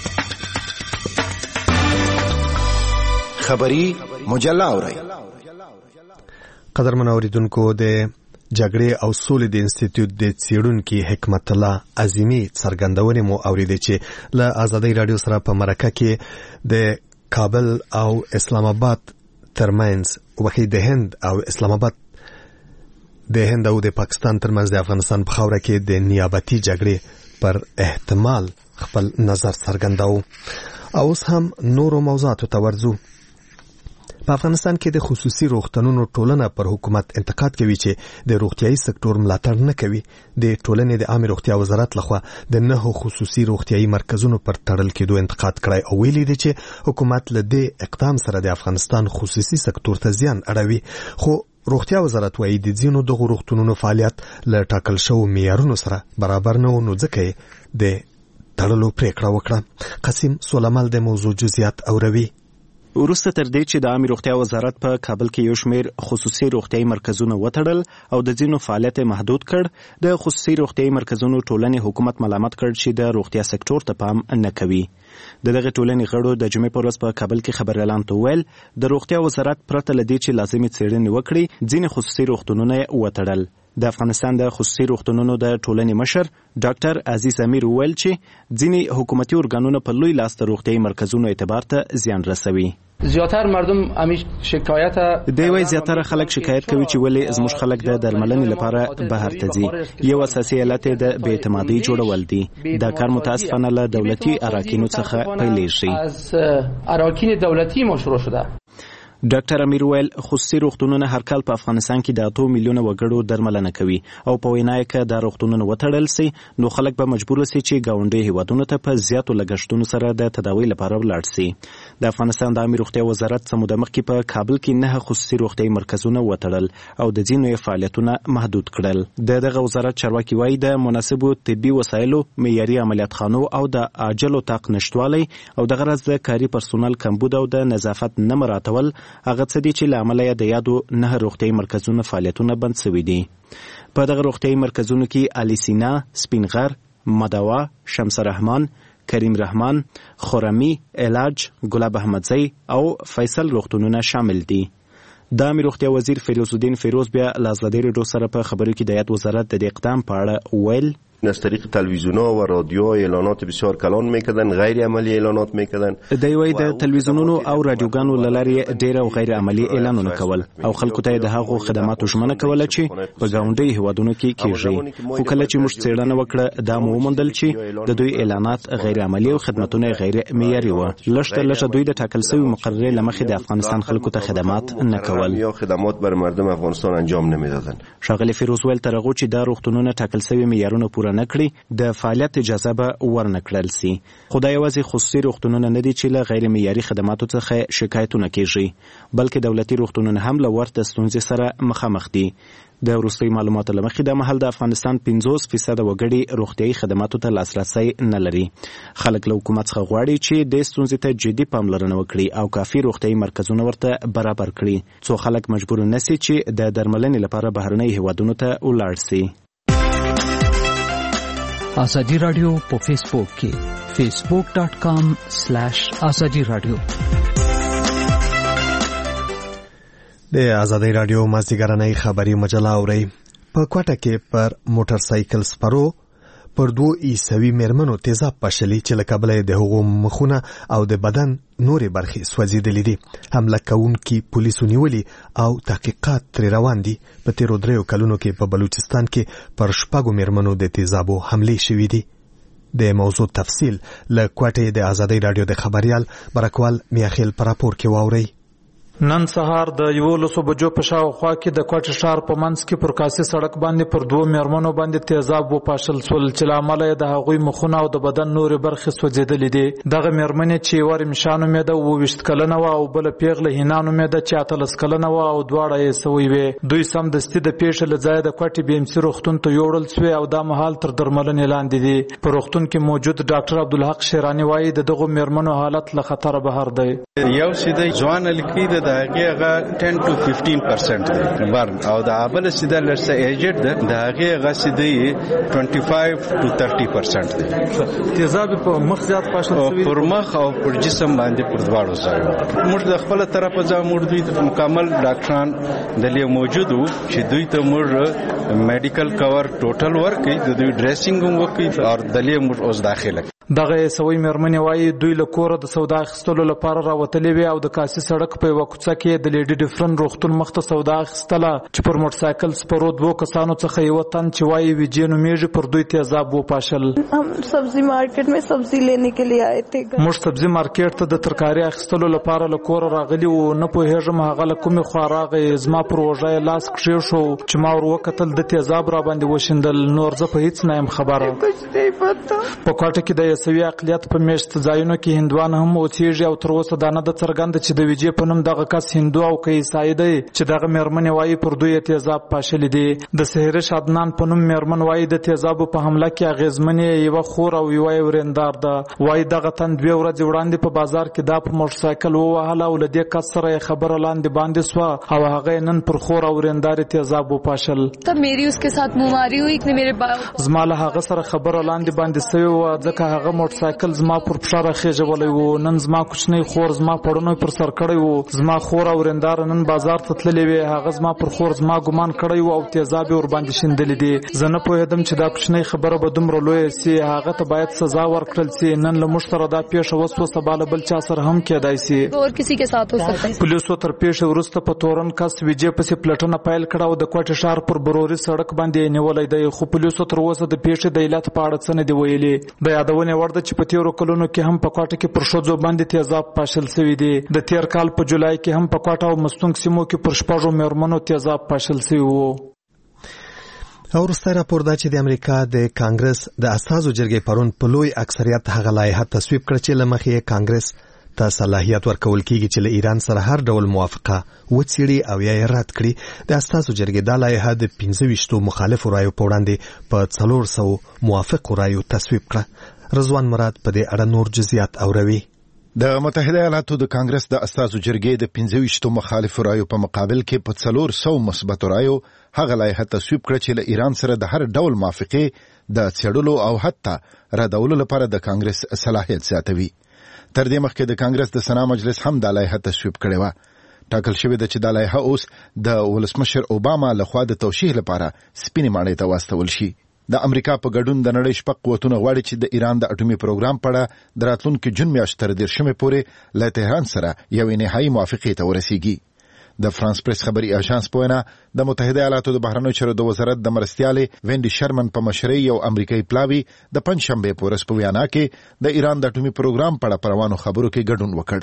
خبری مجله اورئ. قدرمن اوریدونکو، د جګړې او سولې د انسټیټیوټ د څېړونکي حکمت الله عظیمی څرګندونې مو اوریدې چې له آزادۍ رادیو سره په مرکه کې د کابل او اسلام آباد ترمنځ وخی د هند او اسلام آباد د هند او د پاکستان ترمنځ د افغانستان په خاوره کې د نیابتي جګړې پر احتمال خپل نظر څرګنداو. او اوس هم نورو موضوعاتو ته ورځو. په افغانستان کې د خصوصي روغتونونو ټولنه پر حکومت انتقاد کوي چې د روغتيایي سکتور ملاتړ نه کوي. د ټولنې د عامه روغتیا وزارت لخوا د نه خصوصي روغتيایي مرکزونو پر تړل کېدو انتقاد کړی او ویلي دی چې حکومت له دې اقدام سره د افغانستان خصوصي سکتور ته زیان اړوي. خو روغتیا وزارت وايي د ځینو دغو روغتونونو فعالیت له ټاکل شوو معیارونو سره برابر نه و، نو ځکه د تړلو پریکړه وکړه. قاسم سولمال د موضوع جزئیات اوروي. وروسته تر دې چې د عامه روغتیا وزارت په کابل کې یو شمېر خصوصي روغتیايي مرکزونه وتړل او د ځینو فعالیت محدود کړ، د خصوصي روغتیايي مرکزونو ټولنې حکومت ملامت کړ چې د روغتیا سکتور ته پام نه کوي. د دغه ټولنې غړو د جمعې په ورځ په کابل کې خبر اعلان ته ویل د روغتیا وزارت پرته له دې چې لازمي څېړنې وکړي ځینې خصوصي روغتونونه وتړل. د افغانستان د خصوصي روغتونونو د ټولنې مشر ډاکټر عزیز امیر ویل چې ځینې حکومتي ارګانونه په لوی لاس د روغتیايي مرکزونو اعتبار ته زیان رسوي. زیاتر مردم امیش شکایت دی وای زیاتره خلک شکایت کوي چې ولې زموږ خلک د درملنې لپاره بهر ته ځي. یو اساسي علت د بې اعتمادۍ جوړول دي. دا کار متاسفانه له دولتي اراکینو څخه پیلېږي. از اراکین دولتی ما شروع شده. ډاکټر امیر ویل خصوصي روغتونونه هر کال په افغانستان کې د اتو میلیونه وګړو درملنه کوي او په وینا یې که د روغتونونو وتړل سي نو خلک به مجبور سي چې ګاونډي هیوادونو ته په زیاتو لګښتونو سره د تداوی لپاره ولاړ سي. د افغانستان د عامه روغتیا وزارت څه موده مخکې په کابل کې نه خصوصي روغتیايي مرکزونه وتړل او د ځینو یې فعالیتونه محدود کړل. د دغه وزارت چارواکي وایي د مناسبو طبي وسایلو، معیاري عملیاتخانو او د عاجلو طاق نشټوالی او د غرض د کاري پرسونل کمبود او د نظافت نه مراعاتول هغه څه دي چې له امله یې د یادو نه روغتیايي مرکزونو فعالیتونه بند شوي دي. په دغه روغتیايي مرکزونو کې علي سینا، سپینغر، مدوا، شمس رحمان، کریم رحمان، خرمی، علاج، ګلاب احمدزی او فیصل روغتونونه شامل دي. د عامه روغتیا وزیر فیروز الدین فیروز بیا له آزادۍ راډیو سره په خبرو کې د یاد وزارت د اقدام په اړه ویل از طریق تلویزیون‌ها و رادیوها اعلانات بسیار کلان میکردن، غیر عملی اعلانات میکردن. د وی د تلویزیونونو او رادیوګانو لارې ډیر او غیر عملی اعلانونه کول او خلکو ته د هغو خدماتو ژمنه کوله چې په ګاونډي هیوادونو کې کیږي. خو کله چې موږ څېړنه وکړه دا مو وموندل چې د دوی اعلانات غیر عملی او خدماتونه غیر معیاري وو. لږ تر لږه دوی د ټاکل شوی مقررې له مخې د افغانستان خلکو ته خدمات نه کول یا خدمات بر مردم افغانستان انجام نمیدادن. ښاغلی فیروز ویل تر هغو چې دا روغتونونه ټاکل شوی معیارونه پوره نه کړي د فعالیت اجازه به ورنکړل سي. خدای یوازې خصوصي روغتونونه نه دي چې له غیر معیاري خدماتو څخه شکایتونه کیږي، بلکې دولتي روغتونونه هم له ورته ستونزې سره مخامخ دي. د وروستي معلوماتو له مخې د مهال د افغانستان پنځوس فیصده وګړي روغتیايي خدماتو ته لاسرسی نه لري. خلک له حکومت څخه غواړي چې د ستونزې ته جدي پاملرنه وکړي او کافي روغتیايي مرکزونه ورته برابر کړي، څو خلک مجبور نه سي چې د درملنې لپاره بهرنۍ هیوادونو ته ولاړ سي. ازادي رادیو په فیسبوک کې فیسبوک ډاٹ کام سلیش ازادي رادیو. د ازادي رادیو مازدیګرنۍ خبری مجله اوري. په کوټه کې پر موټر سایکل سپرو پر دوه عیسوي میرمنو تیزاب پاشلي چې له کبله د هغو مخونه او د بدن نورې برخې سوځېدلې دي. حمله کوونکي پولیسو نیولي او تحقیقات ترې روان دي. په تیرو دریو کلونو کې په بلوچستان کې پر شپږو میرمنو د تیزابو حملې شوې دي. د موضوع تفصیل له کوټې د ازادي رادیو د خبريال برکوال میاخیل پر راپور کې واوري. نن سهار د یولسو بجو په شاوخوا کې د کوټ شهر په منځ کې پر کاسي سړک باندې پر دوه میرمنو باندې تیزاب وپاشل سول چې لامل یې د هغوی مخونه او د بدن نورې برخې سوځېدلې دي. دغه میرمنې چې ور مشانو مې د وویشت کلنه و او بل پیغله هینانو مې د چې اتلس کلنه و او دواړه یې سوي وي. دوی سم دستي د پیښې لځای د کوټ بي ام سي روغتون ته یوړل سوی او د مهال تر درملنې لاندې دي. په روغتون کې موجود ډاکټر عبدالحق شیرانی وایي د دغه میرمنو حالت له خطر بهر دی. یو سیده ځوان لکې د هغه ten to fifteen percent دی برن او د ابل سیده لرسه ایجټ ده د هغه غسیده twenty-five to thirty percent دی. تیزاب په مخ زیات پاشل شوی پر مخ او پر جسم باندې پر دواړو ځایونو. موږ د خپل طرفه ځا موږ دوی مکمل ډاکټران دلې موجود وو چې دوی ته موږ میډیکل کور ټوټل ورکړي، د دوی ډریسینګ هم وکړي او دلې موږ اوس داخله. دغه سوي میرمنې وایي دوی له کوره د سودا اخیستلو لپاره راوتلې وي او د کاسي سړک په یوه کوڅه کې د لیډي ډیفرن روغتون مخ ته سودا اخیستله چې پر موټر سایکل سپرو دوه کسانو څخه یو تن چې وایي ویجې نومیږي پر دوی تیزاب وپاشل. हम सब्जी मार्केट में सब्जी लेने के लिए आए थे. موږ سبزي مارکیټ ته د ترکاري اخیستلو لپاره له کوره راغلي وو. نه پوهېږم هغه له کومې خوا راغی. زما پر اوږه یې لاس کښې شو چې ما ور وکتل د تیزاب را باندې وشیندل. نور زه په هیڅ نه یم خبره. په کوټه کې د یسوي اقلیت په میشت ځایونو کې هندوان هم اوسېږي او تر اوسه دا نه ده څرګنده چې د ویجې په نوم دغه کس هندو او که عیسائی دی چې دغه میرمنې وایي پر دوی تیزاب پاشلی دي. د سهرش عدنان په نوم میرمن وایي د تیزابو په حمله کې اغېزمنې یوه خور او یوه یې ورېندار ده. وایي دغه تن دوې ورځې وړاندې په بازار کې دا په موټر سایکل ووهله او له دې کس سره یې خبره لاندې باندې سوه او هغه یې نن پر خور او ورېندار تیزاب وپاشل. تب میری اس کے ساتھ مماری ہوئی کہ میرے باپ زما له هغه سره خبره لاندې باندې سوی وه ځکه هغه موټر سایکل زما پر پښه راخېژولی و. نن زما کوچنی خور زما پړونی پر سر کړی و. زما خور او ورېنداره نن بازار ته تللې وې. هغه زما پر خور زما ګمان کړی و او تیزاب یې ورباندې شیندلي دي. زه نه پوهېدم چې دا کوچنۍ خبره به دومره لویه سي. هغه ته باید سزا ورکړل سي. نن له موږ سره دا پیښه وسوه، سبا له بل چا سره هم کېدای سي. اور کسی کے ساتھ ہو سکتا ہے. پولیسو تر پیښې وروسته په تورن کس ویجې پسې پلټنه پیل کړه او د کوټې ښار پر بروري سړک باندې یې نیولی دی. خو پولیسو تر اوسه د پیښې د علت په اړه څه نه دي ویلي. د یادونې وړ ده چې په تېرو کلونو کې هم په کوټه کې پر ښځو باندې تیزاب پاشل شوي دي. د تېر کال په جولای کې هم په کوټه او مستونګ سیمو کې پر شپږو میرمنو تیزاب پاشل شوي وو. او وروستی راپور دا چې د امریکا د کانګرس د استازو جرګې پرون په لوی اکثریت هغه لایحه تصویب کړه چې له مخې یې کانګرس ته صلاحیت ورکول کیږي چې له ایران سره هر ډول موافقه وڅېړي او یا یې رد کړي. د استازو جرګې دا لایحه د پنځه ویشتو مخالفو رایو په وړاندې په څلور سوو موافقو رایو تصویب کړه. رضوان مراد په دې اړه نور جزئیات اوروي. د متحده ایالاتو د کانګرس د استازو جرګې د پنځه ویشتو مخالفو رایو په مقابل کې په څلور سوو مثبتو رایو هغه لایحه تصویب کړه چې له ایران سره د هر ډول موافقې د څېړلو او حتی ردولو لپاره د کانګرس صلاحیت زیاتوي. تر دې مخکې د کانګرس د سنا مجلس هم دا لایحه تصویب کړې وه. ټاکل شوې ده چې دا لایحه اوس د ولسمشر اوباما لخوا د توشیح لپاره سپینې ماڼۍ ته واستول شي. د امریکا په ګډون د نړۍ شپږ قوتونه غواړي چې د ایران د اټومي پروګرام په اړه د راتلونکي جون میاشتې تر دېرشمې پورې له تهران سره یوې نهایي موافقې ته ورسیږي. د فرانس پریس خبري اژانس په وینا د متحده ایالاتو د بهرنیو چارو د وزارت د مرستیالې وینډي شرمن په مشرۍ یو امریکایي پلاوي د پنځشنبې په ورځ په ویانا کې د ایران د اټومي پروګرام په اړه په روانو خبرو کې ګډون وکړ.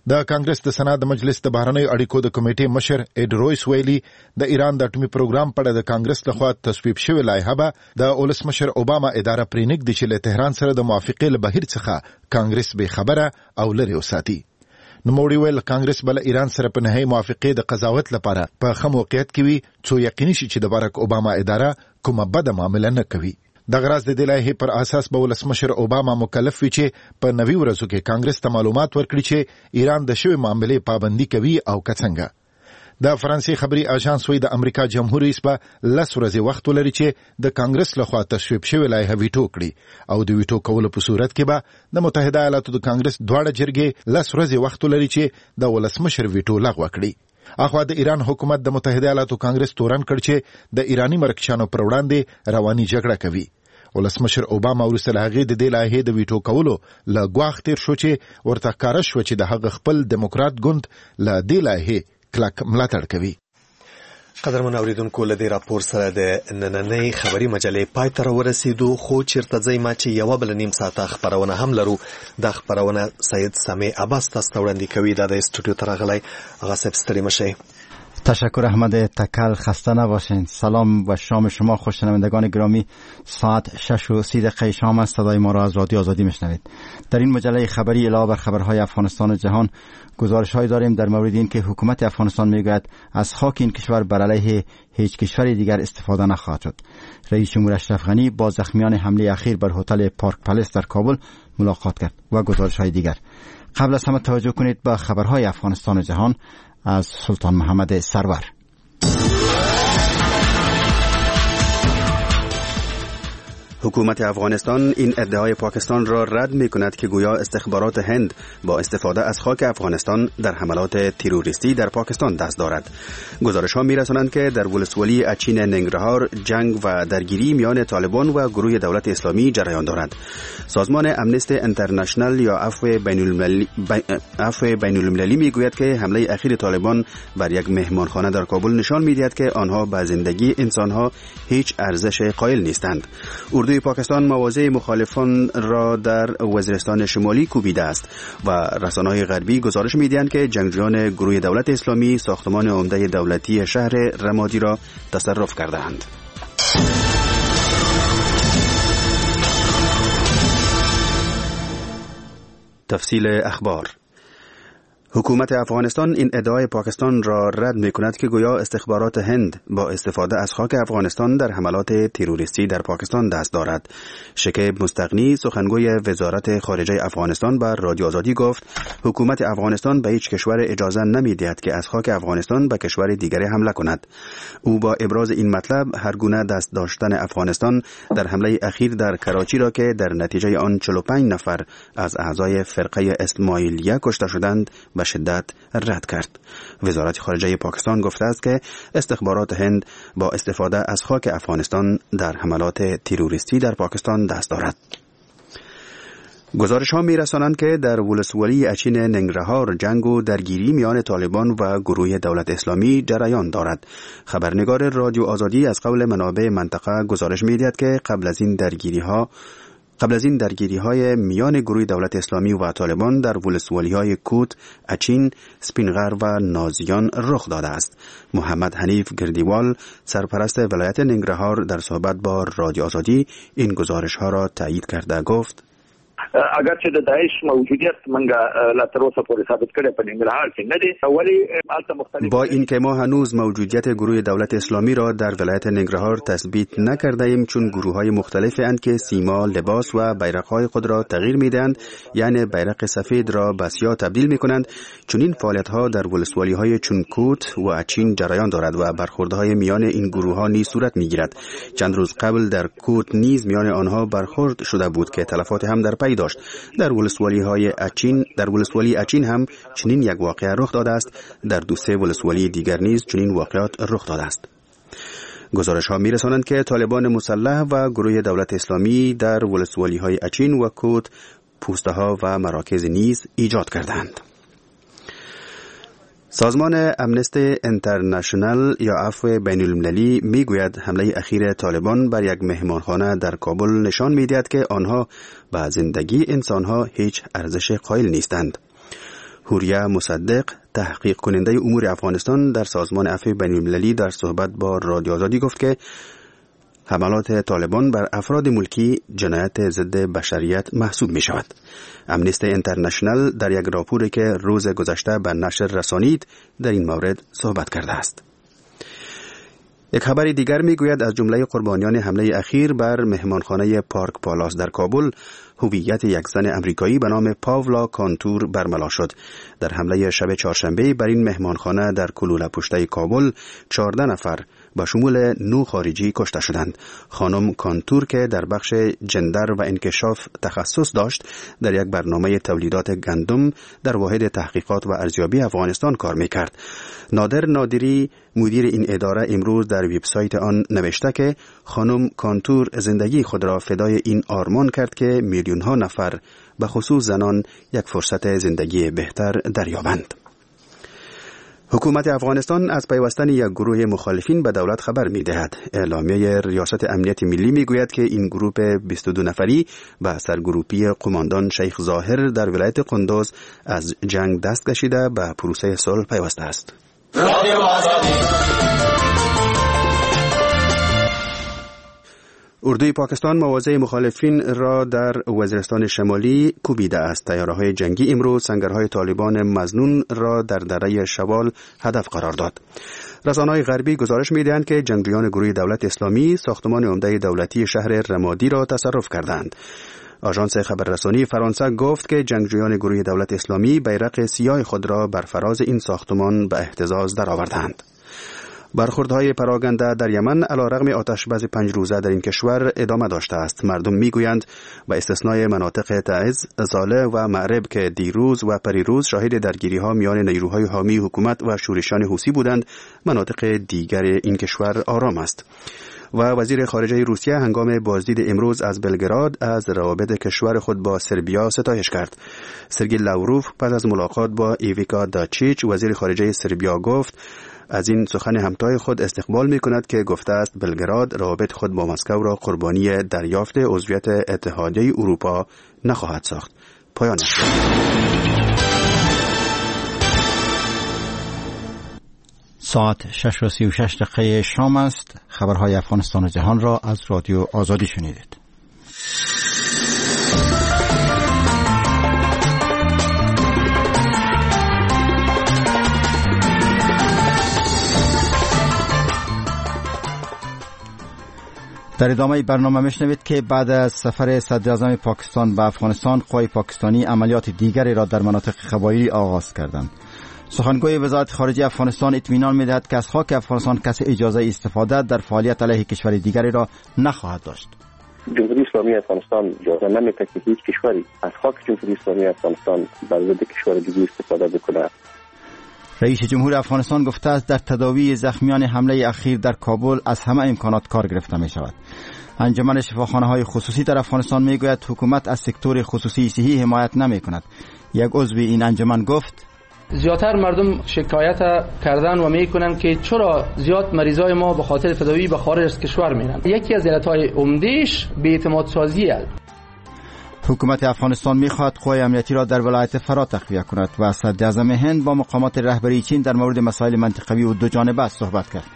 د کانګرس د سنا د مجلس د بهرنیو اړیکو د کمیټې مشر اډ رویس ویلي د ایران د اټومي پروګرام په اړه د کانګرس لخوا تصویب شوی لایحه به د ولسمشر اوباما اداره پرېنګ د چې له تهران سره د موافقې له بهیر څخه کانګرس به خبره او لري وساتي. نوموړي ویل کانګرس بل ایران سره په نهایی موافقې د قضاوت لپاره په خم موقعیت کې وي څو یقیني شي چې د بارک اوباما اداره کومه بده معامله نه کوي. د غراض د لایحې پر اساس به ولسمشر اوباما مکلف وي چې په نوي ورځو کې کانګرس ته معلومات ورکړي چې ایران د شوی معاملې پابندي کوي او کڅنګه. د فرانسې خبري اژانس وی د امریکا جمهور رئیس په لس ورځې وخت ولري چې د کانګرس لخوا تصویب شوی لایحه ویټو کړي او د ویټو کولو په صورت کې به د متحده ایالاتو د کانګرس دواړه جرګې لس ورځې وخت ولري چې د ولسمشر ویټو لغوه کړي. اخوا د ایران حکومت د متحده ایالاتو کانګرس تورن کړ چې د ایرانی مرکشانو پر وړاندې رواني جګړه کوي. ولسمشر اوباما وروسته له هغې د دې لایحې د ویټو کولو له ګواښ تېر شو چې ورته ښکاره شوه چې د هغه خپل دیموکرات ګوند له دې لایحې کلک ملاتړ کوي. قدرمن اوریدونکو له دې راپور سره د نننۍ خبري مجلې پای ته ورسېدو خو چیرته ځای ما چې یوه بله نیم ساعته خپرونه هم لرو. دا خپرونه سید سامع عباس تاسو ته وړاندې کوي. دا د استودیو ته راغلی هغه صاحب ستړي مه شئ. تشکر احمد تکل، خسته نباشین. سلام و شام شما خوشنوندگان گرامی. ساعت شش و سی دقیقه شام است. صدای ما را از رادیو آزادی میشنوید. در این مجله خبری علاوه بر خبرهای افغانستان و جهان گزارش‌هایی داریم در مورد این که حکومت افغانستان میگوید از خاک این کشور بر علیه هیچ کشور دیگر استفاده نخواهد شد. رئیس جمهور اشرف غنی با زخمیان حمله اخیر بر هتل پارک پالیس در کابل ملاقات کرد و گزارش‌های دیگر. قبل از همه توجه کنید به خبرهای افغانستان و جهان از سلطان محمد سرور. حکومت افغانستان این ادعای پاکستان را رد می کند که گویا استخبارات هند با استفاده از خاک افغانستان در حملات تروریستی در پاکستان دست دارد. گزارش ها می رسانند که در ولسوالی اچین ننگرهار جنگ و درگیری میان طالبان و گروه دولت اسلامی جریان دارد. سازمان امنستی انترنشنال یا عفو بین المللی عفو بین المللی می گوید که حمله اخیر طالبان بر یک مهمانخانه در کابل نشان می دهد که آنها به زندگی انسان ها هیچ ارزش قائل نیستند. اردوی پاکستان مواضع مخالفان را در وزیرستان شمالی کوبیده است و رسانه‌های غربی گزارش می‌دهند که جنگجویان گروه دولت اسلامی ساختمان عمده دولتی شهر رمادی را تصرف کرده‌اند. تفصیل اخبار. حکومت افغانستان این ادعای پاکستان را رد می کند که گویا استخبارات هند با استفاده از خاک افغانستان در حملات تروریستی در پاکستان دست دارد. شکیب مستغنی سخنگوی وزارت خارجه افغانستان بر رادیو آزادی گفت حکومت افغانستان به هیچ کشور اجازه نمی دهد که از خاک افغانستان به کشور دیگری حمله کند. او با ابراز این مطلب هر گونه دست داشتن افغانستان در حمله اخیر در کراچی را که در نتیجه آن چهل و پنج نفر از اعضای فرقه اسماعیلیه کشته شدند به شدت رد کرد. وزارت خارجه پاکستان گفته است که استخبارات هند با استفاده از خاک افغانستان در حملات تروریستی در پاکستان دست دارد. گزارش ها می رسانند که در ولسوالی اچین ننگرهار جنگ و درگیری میان طالبان و گروه دولت اسلامی جریان دارد. خبرنگار رادیو آزادی از قول منابع منطقه گزارش می دهد که قبل از این درگیری ها قبل از این درگیری های میان گروه دولت اسلامی و طالبان در ولسوالی های کوت، اچین، سپینغر و نازیان رخ داده است. محمد حنیف گردیوال سرپرست ولایت ننگرهار در صحبت با رادیو آزادی این گزارش ها را تایید کرده گفت اگرچه د داعش موجودیت منګه لا تر اوسه پورې ثابت کړي په ننګرهار کې نه دي ولی البته مختلف با اینکه ما هنوز موجودیت گروه دولت اسلامی را در ولایت ننگرهار تثبیت نکرده ایم چون گروه های مختلفی اند که سیما، لباس و بیرق های خود را تغییر میدهند، یعنی بیرق سفید را به سیاه تبدیل میکنند. چون این فعالیت ها در ولسوالی های چون کوت و اچین جریان دارد و برخوردهای میان این گروه ها نیز صورت میگیرد. چند روز قبل در کوت نیز میان آنها برخورد شده بود که تلفات هم در پی داشت. در ولسوالی های اچین در ولسوالی اچین هم چنین یک واقعه رخ داده است. در دو سه ولسوالی دیگر نیز چنین واقعات رخ داده است. گزارش ها می رسانند که طالبان مسلح و گروه دولت اسلامی در ولسوالی های اچین و کوت پوسته ها و مراکز نیز ایجاد کردند. سازمان امنستی انترنشنال یا عفو بین المللی می گوید حمله اخیر طالبان بر یک مهمانخانه در کابل نشان می دهد که آنها به زندگی انسانها هیچ ارزش قائل نیستند. حوریه مصدق، تحقیق کننده امور افغانستان در سازمان عفو بین‌المللی، در صحبت با رادیو آزادی گفت که حملات طالبان بر افراد ملکی جنایت ضد بشریت محسوب می شود. امنیستی اینترنشنال در یک راپوری که روز گذشته به نشر رسانید در این مورد صحبت کرده است. یک خبر دیگر می گوید از جمله قربانیان حمله اخیر بر مهمانخانه پارک پالاس در کابل، هویت یک زن امریکایی به نام پاولا کانتور برملا شد. در حمله شب چهارشنبه بر این مهمانخانه در کلوله پشته کابل، چهارده نفر با شمول نو خارجی کشته شدند. خانم کانتور که در بخش جندر و انکشاف تخصص داشت، در یک برنامه تولیدات گندم در واحد تحقیقات و ارزیابی افغانستان کار میکرد. نادر نادری، مدیر این اداره، امروز در وبسایت آن نوشته که خانم کانتور زندگی خود را فدای این آرمان کرد که میلیون ها نفر به خصوص زنان یک فرصت زندگی بهتر دریابند. حکومت افغانستان از پیوستن یک گروه مخالفین به دولت خبر می دهد. اعلامیه ریاست امنیت ملی می گوید که این گروه بیست و دو نفری به سرگروپی قماندان شیخ ظاهر در ولایت قندوز از جنگ دست کشیده به پروسه صلح پیوسته است. اردوی پاکستان مواضع مخالفین را در وزیرستان شمالی کوبیده است. تیاره‌های جنگی امروز سنگرهای طالبان مظنون را در دره شوال هدف قرار داد. رسانه‌های غربی گزارش می‌دهند که جنگجویان گروه دولت اسلامی ساختمان عمده دولتی شهر رمادی را تصرف کردند. آژانس خبررسانی فرانسه گفت که جنگجویان گروه دولت اسلامی بیرق سیاه خود را بر فراز این ساختمان به اهتزاز درآوردند. برخوردهای پراگنده در یمن علیرغم آتشبس پنج روزه در این کشور ادامه داشته است. مردم میگویند با استثنای مناطق تعز، زاله و معرب که دیروز و پریروز شاهد درگیری‌ها میان نیروهای حامی حکومت و شورشیان حوثی بودند، مناطق دیگر این کشور آرام است. و وزیر خارجه روسیه هنگام بازدید امروز از بلگراد از روابط کشور خود با سربیا ستایش کرد. سرگی لاوروف پس از ملاقات با ایویکا داچیچ وزیر خارجه سربیا گفت از این سخن همتای خود استقبال می کند که گفته است بلگراد روابط خود با مسکو را قربانی دریافت عضویت اتحادیه اروپا نخواهد ساخت. پایان. ساعت شش و سی و شش دقیقه شام است. خبرهای افغانستان و جهان را از رادیو آزادی شنیدید. در ادامه برنامه میشنوید که بعد از سفر صدراعظم پاکستان به افغانستان، قوای پاکستانی عملیات دیگری را در مناطق قبایلی آغاز کردند. سخنگوی وزارت خارجه افغانستان اطمینان می‌دهد که از خاک افغانستان کسی اجازه استفاده در فعالیت علیه کشور دیگری را نخواهد داشت. جمهوری اسلامی افغانستان اجازه نمی‌دهد که هیچ کشوری از خاک جمهوری اسلامی افغانستان بر ضد کشور دیگری استفاده بکند. رئیس جمهور افغانستان گفته است در تداوی زخمیان حمله اخیر در کابل از همه امکانات کار گرفته می شود. انجمن شفاخانه‌های خصوصی در افغانستان می گوید حکومت از سکتور خصوصی صحی حمایت نمی کند. یک عضو این انجمن گفت زیادتر مردم شکایت کردن و میکنن که چرا زیاد مریضای ما به خاطر تداوی به خارج از کشور میرن. یکی از علتهای عمده‌اش بی‌اعتماد سازی است. حکومت افغانستان میخواهد قوای امنیتی را در ولایت فرا تقویت کند و صدراعظم هند با مقامات رهبری چین در مورد مسائل منطقوی و دو جانبه صحبت کرد.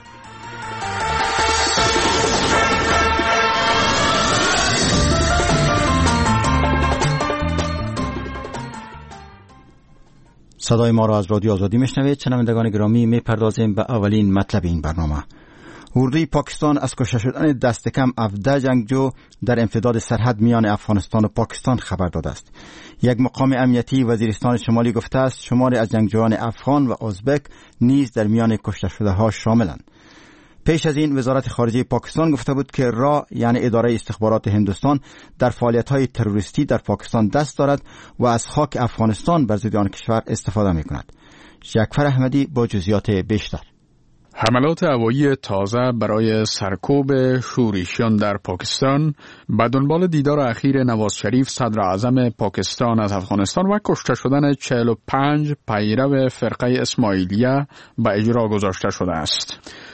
صدای ما را از رادیو آزادی میشنوید. شنوندگان گرامی، میپردازیم به اولین مطلب این برنامه. اردوی پاکستان از کشته شدن دست کم هفده جنگجو در امتداد سرحد میان افغانستان و پاکستان خبر داده است. یک مقام امنیتی وزیرستان شمالی گفته است شماری از جنگجویان افغان و ازبک نیز در میان کشته شده ها شاملند. پیش از این وزارت خارجه پاکستان گفته بود که را یعنی اداره استخبارات هندوستان در فعالیت‌های تروریستی در پاکستان دست دارد و از خاک افغانستان بر ضد آن کشور استفاده می‌کند. جعفر احمدی با جزئیات بیشتر. حملات هوایی تازه برای سرکوب شورشیان در پاکستان به دنبال دیدار اخیر نواز شریف صدر اعظم پاکستان از افغانستان و کشته شدن چهل و پنج پیرو فرقه اسماعیلیه به اجرا گذاشته شده است.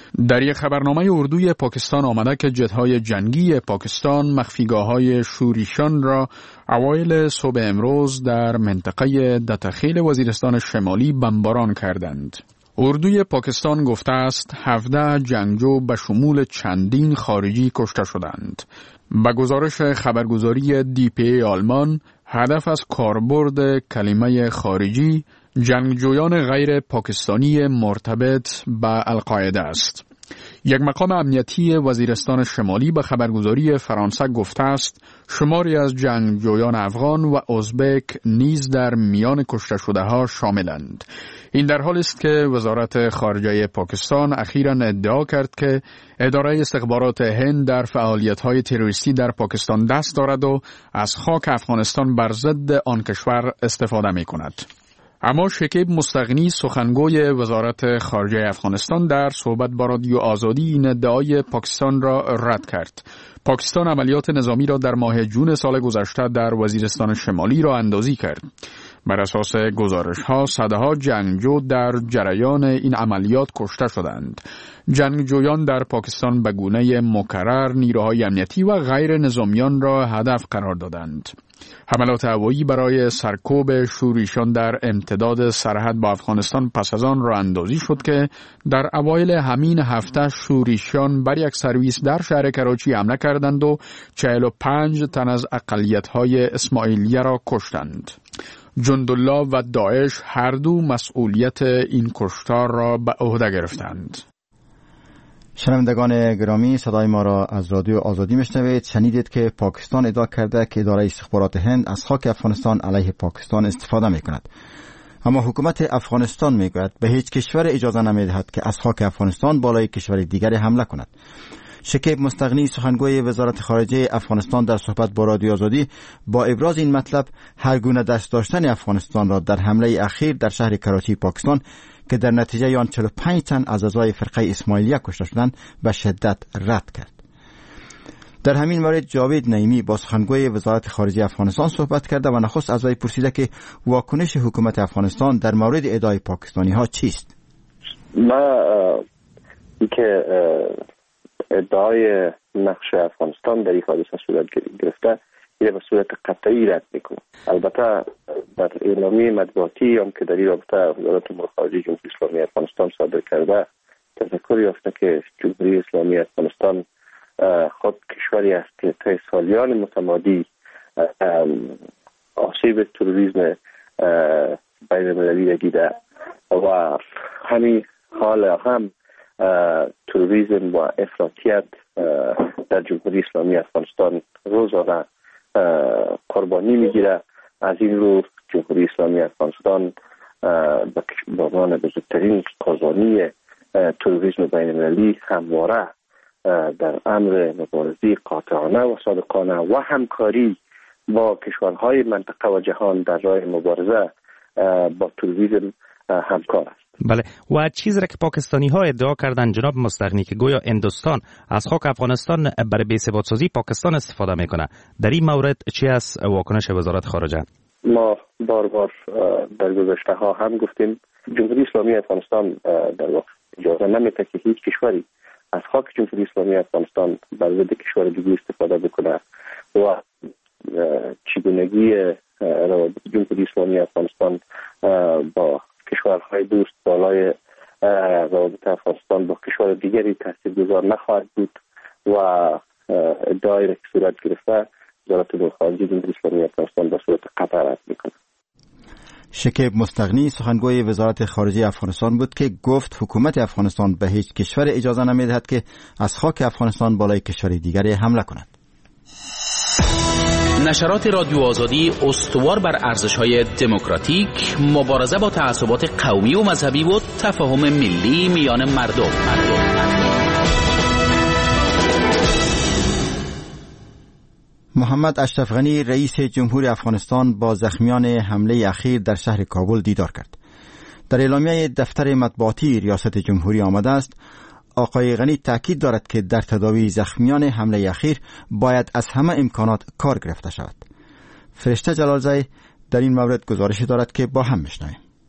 در یک خبرنامه اردوی پاکستان آمده که جت‌های جنگی پاکستان مخفیگاه‌های شوریشان را اوایل صبح امروز در منطقه دتخیل وزیرستان شمالی بمباران کردند. اردوی پاکستان گفته است هفده جنگجو به شمول چندین خارجی کشته شدند. به گزارش خبرگزاری دی پی ای آلمان، هدف از کاربرد کلمه خارجی جنگجویان غیر پاکستانی مرتبط به القاعده است. یک مقام امنیتی وزیرستان شمالی به خبرگزاری فرانسه گفته است شماری از جنگجویان افغان و ازبک نیز در میان کشته شده ها شاملند. این در حالی است که وزارت خارجه پاکستان اخیراً ادعا کرد که اداره استخبارات هند در فعالیت‌های تروریستی در پاکستان دست دارد و از خاک افغانستان بر ضد آن کشور استفاده می‌کند. اما شکیب مستغنی سخنگوی وزارت خارجه افغانستان در صحبت با رادیو آزادی این ادعای پاکستان را رد کرد. پاکستان عملیات نظامی را در ماه جون سال گذشته در وزیرستان شمالی را اندازی کرد. بر اساس گزارش‌ها صدها جنگجو در جریان این عملیات کشته شدند. جنگجویان در پاکستان به گونه مکرر نیروهای امنیتی و غیر نظامیان را هدف قرار دادند. حملات هوایی برای سرکوب شوریشان در امتداد سرحد با افغانستان پس از آن را اندازی شد که در اوایل همین هفته شوریشان بر یک سرویس در شهر کراچی حمله کردند و چهل و پنج تن از اقلیت‌های اسماعیلیه را کشتند. جندالله و داعش هر دو مسئولیت این کشتار را به عهده گرفتند. شنوندگان گرامی، صدای ما را از رادیو آزادی میشنوید. شنیدید که پاکستان ادعا کرده که اداره استخبارات هند از خاک افغانستان علیه پاکستان استفاده میکند. اما حکومت افغانستان میگوید به هیچ کشور اجازه نمیدهد که از خاک افغانستان بالای کشور دیگری حمله کند. شکیب مستغنی سخنگوی وزارت خارجه افغانستان در صحبت با رادیو آزادی با ابراز این مطلب هر گونه دست داشتن افغانستان را در حمله اخیر در شهر کراچی پاکستان که در نتیجه آن چهل و پنج تن از اعضای فرقه اسماعیلیه کشته شدند به شدت رد کرد. در همین مورد جاوید نعیمی با سخنگوی وزارت خارجه افغانستان صحبت کرده و نخست از وی پرسیده که واکنش حکومت افغانستان در مورد ادعای پاکستانی ها چیست؟ ما که ادعای نقش افغانستان در این حادثه صورت گرفته این به صورت قطعی رد میکنه. البته در اعلامیه مطبوعاتی هم که در این رابطه وزارت امور خارجه جمهوری اسلامی افغانستان صادر کرده تذکر یافته که جمهوری اسلامی افغانستان خود کشوری است که طی سالیان متمادی آسیب تروریسم بین المللی دیده و همین حال هم تروریسم و افراطیت در جمهوری اسلامی افغانستان روزانه قربانی میگیره. از این رو جمهوری اسلامی افغانستان به عنوان بزرگترین قربانی تروریسم بین المللی همواره در امر مبارزه قاطعانه و صادقانه و همکاری با کشورهای منطقه و جهان در راه مبارزه با تروریسم همکار است. بله، و چیزی را که پاکستانی ها ادعا کردن جناب مستغنی که گویا هندوستان از خاک افغانستان برای بی‌ثبات سازی پاکستان استفاده میکنه، در این مورد چی است واکنش وزارت خارجه؟ ما بار بار در گذشته ها هم گفتیم جمهوری اسلامی افغانستان در واقع اجازه نمیده که هیچ کشوری از خاک جمهوری اسلامی افغانستان بر ضد کشور دیگه استفاده بکنه و چگونگی روابط جمهوری اسلامی افغانستان با کشورهای دوست بالای روابط افغانستان با کشور دیگری تاثیرگذار نخواهد بود و ادعای را که صورت گرفته وزارت امور خارجه جمهوری اسلامی افغانستان به صورت قطع رد میکنه. شکیب مستغنی سخنگوی وزارت خارجه افغانستان بود که گفت حکومت افغانستان به هیچ کشور اجازه نمیدهد که از خاک افغانستان بالای کشور دیگری حمله کند. نشرات رادیو آزادی استوار بر ارزش‌های دموکراتیک، مبارزه با تعصبات قومی و مذهبی و تفاهم ملی میان مردم. محمد اشرف غنی رئیس جمهور افغانستان با زخمیان حمله اخیر در شهر کابل دیدار کرد. در اعلامیه دفتر مطبوعاتی ریاست جمهوری آمده است آقای غنی تاکید دارد که در تداوی زخمیان حمله اخیر باید از همه امکانات کار گرفته شود. فرشته جلالزی در این مورد گزارش دارد که با هم میشنویم.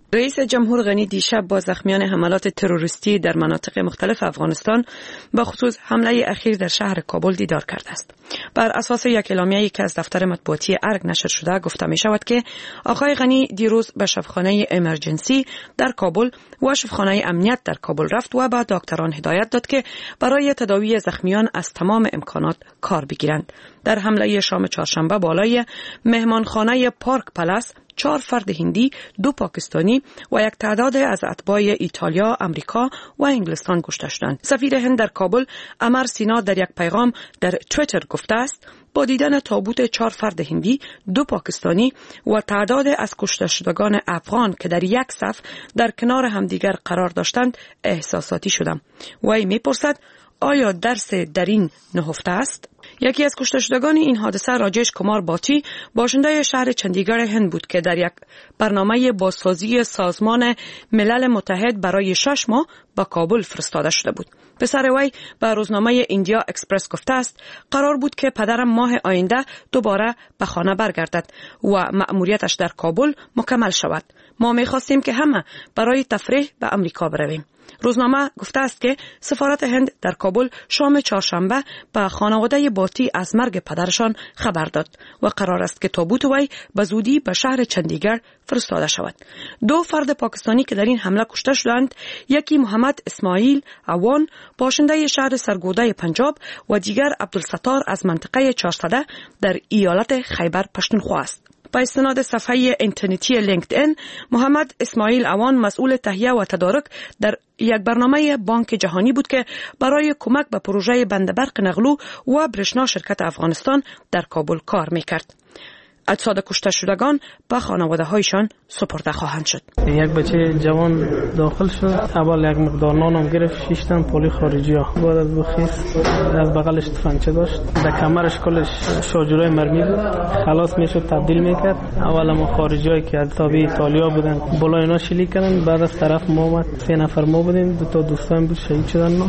رئیس جمهور غنی دیشب با زخمیان حملات تروریستی در مناطق مختلف افغانستان به خصوص حمله اخیر در شهر کابل دیدار کرده است. بر اساس یک اعلامیه‌ای که از دفتر مطبوعاتی ارگ نشر شده گفته می شود که آقای غنی دیروز به شفاخانه امرجنسی در کابل و شفاخانه امنیت در کابل رفت و به دکتران هدایت داد که برای تداوی زخمیان از تمام امکانات کار بگیرند. در حمله شام چهارشنبه بالای مهمانخانه پارک پلاس چهار فرد هندی، دو پاکستانی و یک تعداد از اتباع ایتالیا، امریکا و انگلستان کشته شدند. سفیر هند در کابل امر سینا در یک پیغام در توییتر گفته است با دیدن تابوت چهار فرد هندی، دو پاکستانی و تعداد از کشته شدگان افغان که در یک صف در کنار همدیگر قرار داشتند احساساتی شدم. وی میپرسد آیا درس در این نهفته است؟ یکی از کشته شدگان این حادثه راجش کمار باتی باشنده شهر چندیگڑ هند بود که در یک برنامه بازسازی سازمان ملل متحد برای شش ماه به کابل فرستاده شده بود. پسر وی به روزنامه ایندیا اکسپرس گفته است قرار بود که پدرم ماه آینده دوباره به خانه برگردد و مأموریتش در کابل مکمل شود. ما می‌خواستیم که همه برای تفریح به امریکا برویم. روزنامه گفته است که سفارت هند در کابل شام چهارشنبه به خانواده باتی از مرگ پدرشان خبر داد و قرار است که تابوت وی به زودی به شهر چندیگڑ فرستاده شود. دو فرد پاکستانی که در این حمله کشته شدند، یکی محمد اسماعیل اوان باشنده شهر سرگوده پنجاب و دیگر عبدالستار از منطقه چهارصده در ایالت خیبر پختونخوا است. با استناد صفحه اینترنتی لینکدین، محمد اسماعیل اوان مسئول تهیه و تدارک در یک برنامه بانک جهانی بود که برای کمک به پروژه بندربرق نقلو و برشنا شرکت افغانستان در کابل کار میکرد. اجساد کشته شدگان به خانواده هایشان سپرده خواهند شد. یک بچه جوان داخل شد، اول یک مقدار نان هم گرفت، شش تن پلی خارجی ها بعد از بخیس از بغلش تفنگچه داشت، در کمرش کلش شاجورای مرمی بود، خلاص میشد تبدیل میکرد. اول ما خارجی هایی که از تابع ایتالیا بودن بالا اینا شلیک کردن، بعد از طرف ما اومد، سه نفر ما بودیم، دو تا دوستان بود شهید شدن.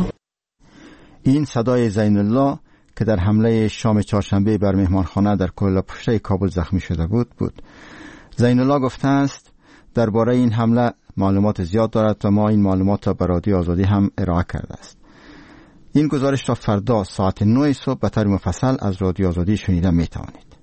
این صدای زین الله که در حمله شام چهارشنبه بر مهمانخانه در کلا پشته کابل زخمی شده بود بود. زین الله گفته است درباره این حمله معلومات زیاد دارد و ما این معلومات را به رادیو آزادی هم ارائه کرده است. این گزارش را فردا ساعت نه صبح به طور مفصل از رادیو آزادی شنیده می توانید.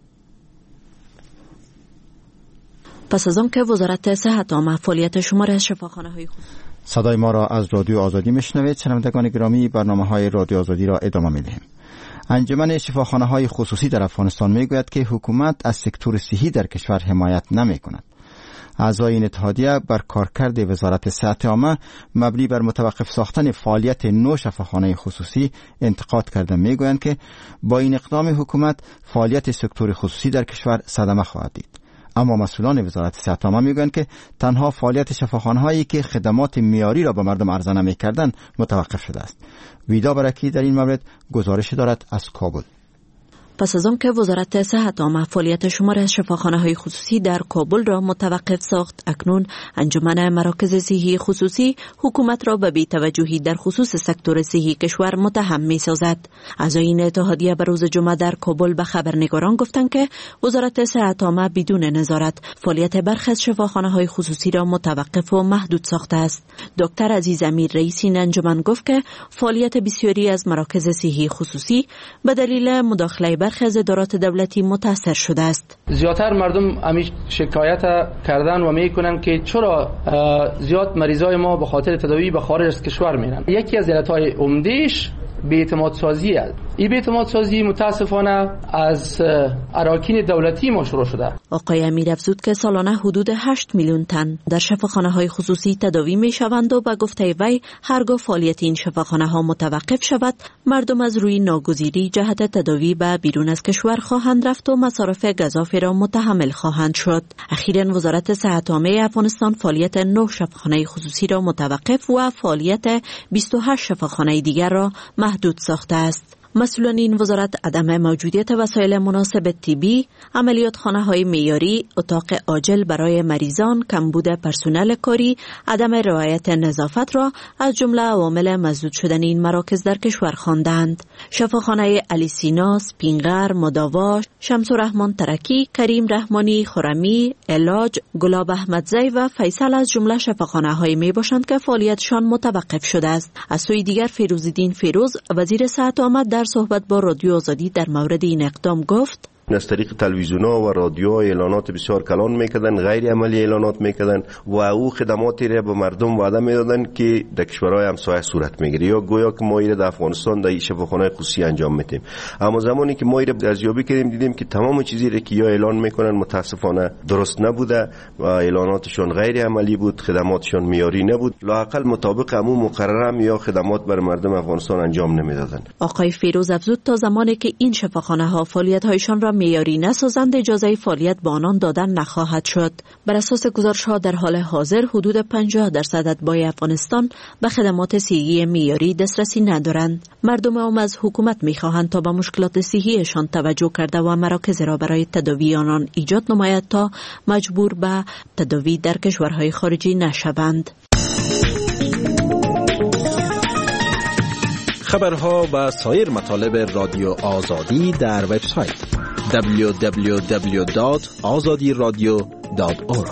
پس از آن که وزارت صحت آمد فعالیت شمار شفاخانه های خود صدای ما را از رادیو آزادی میشنوید. شنوندگان گرامی، برنامه های رادیو آزادی را ادامه میدهیم. انجمن شفاخانه های خصوصی در افغانستان میگوید که حکومت از سکتور صحی در کشور حمایت نمی کند. اعضای این اتحادیه بر کارکرد وزارت صحت عامه مبنی بر متوقف ساختن فعالیت نو شفاخانه خصوصی انتقاد کرده میگویند که با این اقدام حکومت فعالیت سکتور خصوصی در کشور صدمه خواهد دید. اما مسئولان وزارت صحت عامه میگویند که تنها فعالیت شفاخانه‌هایی که خدمات معیاری را به مردم عرضه نمی‌کردند متوقف شده است. ویدا برکی در این مورد گزارش دارد از کابل. پس از آن که وزارت صحت عامه فعالیت شمار از شفاخانه‌های خصوصی در کابل را متوقف ساخت، اکنون انجمن مراکز صحی خصوصی حکومت را به بی‌توجهی در خصوص سکتور صحی کشور متهم می‌سازد. اعضای این اتحادیه به روز جمعه در کابل به خبرنگاران گفتند که وزارت صحت عامه بدون نظارت فعالیت برخی از شفاخانه‌های خصوصی را متوقف و محدود ساخته است. دکتر عزیز امیر رئیس این انجمن گفت که فعالیت بسیاری از مراکز صحی خصوصی به دلیل مداخله برخی از ادارات دولتی متاثر شده است. زیادتر مردم همیشه شکایت کردن و میکنن که چرا زیاد مریضای ما به خاطر تداوی به خارج از کشور میرن. یکی از علتهای عمده‌اش بی‌اعتماد سازی است. این بی‌اعتماد سازی متاسفانه از اراکین دولتی ما شروع شده. آقای امیر افزود که سالانه حدود هشت میلیون تن در شفاخانه‌های خصوصی تداوی میشوند و به گفته وی هرگاه فعالیت این شفاخانه‌ها متوقف شود مردم از روی ناگزیری جهت تداوی به بیرون از کشور خواهند رفت و مصارف گزافه را متحمل خواهند شد. اخیراً وزارت صحت عامه افغانستان فعالیت نه شفاخانه خصوصی را متوقف و فعالیت بیست و هشت شفاخانه دیگر را محدود ساخته است. مسئولان این وزارت عدم موجودیت وسایل مناسب طبی، عملیات خانه های معیاری، اتاق عاجل برای مریضان، کمبود پرسنل کاری، عدم رعایت نظافت را از جمله عوامل مسدود شدن این مراکز در کشور خواندند. شفاخانه علی سینا، سپینغر، مداوا، شمس الرحمن ترکی، کریم رحمانی خرمی، علاج، گلاب احمدزی و فیصل از جمله شفاخانه های می باشند که فعالیتشان متوقف شده است. از سوی دیگر فیروزالدین فیروز وزیر صحت آمد در صحبت با رادیو آزادی در مورد این اقدام گفت: از طریق تلویزیون‌ها و رادیوها اعلانات بسیار کلان میکردن، غیر عملی اعلانات میکردن و او خدماتی را به مردم وعده میدادن که در کشورهای همسایه صورت میگیره، یا گویا که ما در افغانستان در شفاخانه خصوصی انجام میدیم. اما زمانی که ما ارزیابی کردیم دیدیم که تمام چیزی را که یا اعلان میکنن متاسفانه درست نبوده و اعلاناتشون غیر عملی بود، خدماتشون معیاری نبود، لااقل مطابق همون مقرره یا خدمات بر مردم افغانستان انجام نمیدادن. آقای فیروز افزود تا زمانی که این شفاخانه ها فعالیت‌هایشان را معیاری نسازند اجازه فعالیت به آنان دادن نخواهد شد. بر اساس گزارش‌ها در حال حاضر حدود پنجاه درصد اتباع افغانستان به خدمات صحی معیاری دسترسی ندارند. مردم عام از حکومت می‌خواهند تا به مشکلات صحیشان توجه کرده و مراکز را برای تداوی آنان ایجاد نماید تا مجبور به تداوی در کشورهای خارجی نشوند. خبرها و سایر مطالب رادیو آزادی در وبسایت دبلیو دبلیو دبلیو دات آزادی رادیو دات اورگ.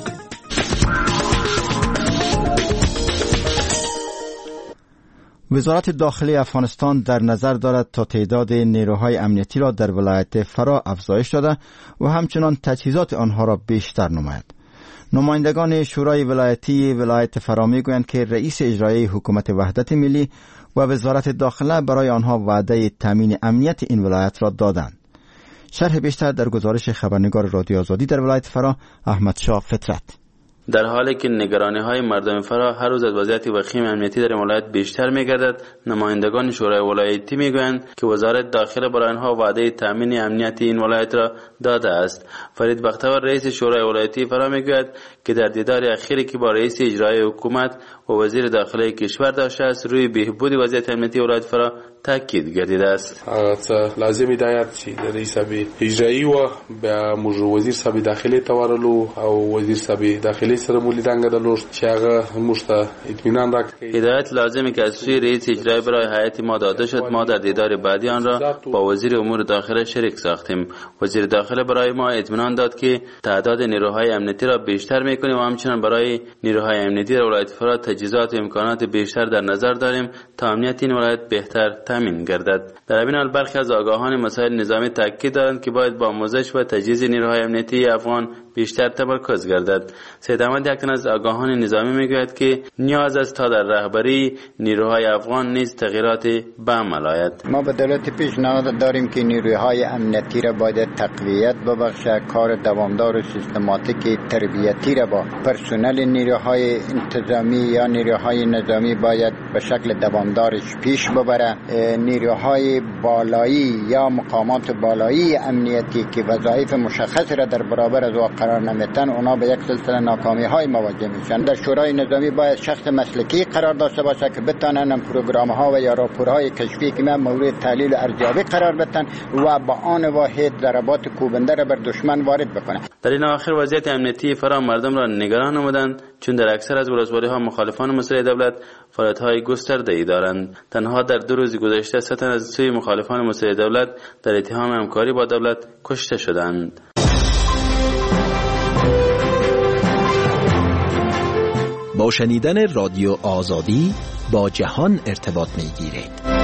وزارت داخلی افغانستان در نظر دارد تا تعداد نیروهای امنیتی را در ولایت فرا افزایش داده و همچنان تجهیزات آنها را بیشتر نماید. نمایندگان شورای ولایتی ولایت فرا میگویند که رئیس اجرایی حکومت وحدت ملی و وزارت داخله برای آنها وعده تامین امنیت این ولایت را دادند. شرح بیشتر در گزارش خبرنگار رادیو آزادی در ولایت فرا احمد شاه فطرت. در حالی که نگرانی های مردم فرا هر روز از وضعیت وخیم امنیتی در ولایت بیشتر می‌گردد، نمایندگان شورای ولایتی میگویند که وزارت داخله برای آنها وعده تامین امنیت این ولایت را داده است. فرید بختیار رئیس شورای ولایتی فرا میگوید که در دیدار اخیری که با رئیس اجرایی حکومت و وزیر داخله کشور داشته است روی بهبود وضعیت امنیتی ولایت فرا تاکید گردیده است. لازم هدایت چې د رئیس صاحب اجرایی و به موږ وزیر صاحب داخلي تورلو او وزیر صاحب داخلي سره مولیدان غدلو چې هغه موږ ته اطمینان راکړي. هدایت لازمه که از سوی رئیس اجرایی برای هیئت ما داده شد. ما در دیدار بعدی آن را با وزیر امور داخله شریک ساختیم. وزیر داخله برای ما اطمینان داد که تعداد نیروهای امنیتی را بیشتر میکنیم و همچنین برای نیروهای امنیتی در ولایت فرا تجهیزات و امکانات بیشتر در نظر داریم تا امنیت این ولایت بهتر تامین گردد. در همین حال برخی از آگاهان مسائل نظامی تاکید دارند که باید با آموزش و تجهیز نیروهای امنیتی افغان بیشتر تمرکز گردد. سید احمد یکتن از آگاهان نظامی میگوید که نیاز است تا در رهبری نیروهای افغان نیز تغییرات به عمل آید. ما به دولت پیشنهاد داریم که نیروهای امنیتی را باید تقویت ببخشد، کار دوامدار و سیستماتیک تربیتی را با پرسنل نیروهای انتظامی یا نیروهای نظامی باید به شکل دوامدارش پیش ببره. نیروهای بالایی یا مقامات بالایی امنیتی که وظایف مشخص را در برابر از او قرار نمیتن، اونا به یک سلسله ناکامی های مواجه میشن. در شورای نظامی باید شخص مسلکی قرار داشته باشه که بتانن پروگرام ها و یا راپورهای کشفی که من مورد تحلیل و ارزیابی قرار بدن و با آن واحد ضربات کوبنده را بر دشمن وارد بکنه. در این اواخر وضعیت امنیتی فرا مردم را نگران نمودند، چون در اکثر از ولسوالی ها مخالفان مسئله دولت فعالیت های گسترده ای دارند. تنها در دو روز گذشته سه تن از سوی مخالفان مسئله دولت در اتهام همکاری با دولت کشته شدند. با شنیدن رادیو آزادی با جهان ارتباط می‌گیرید.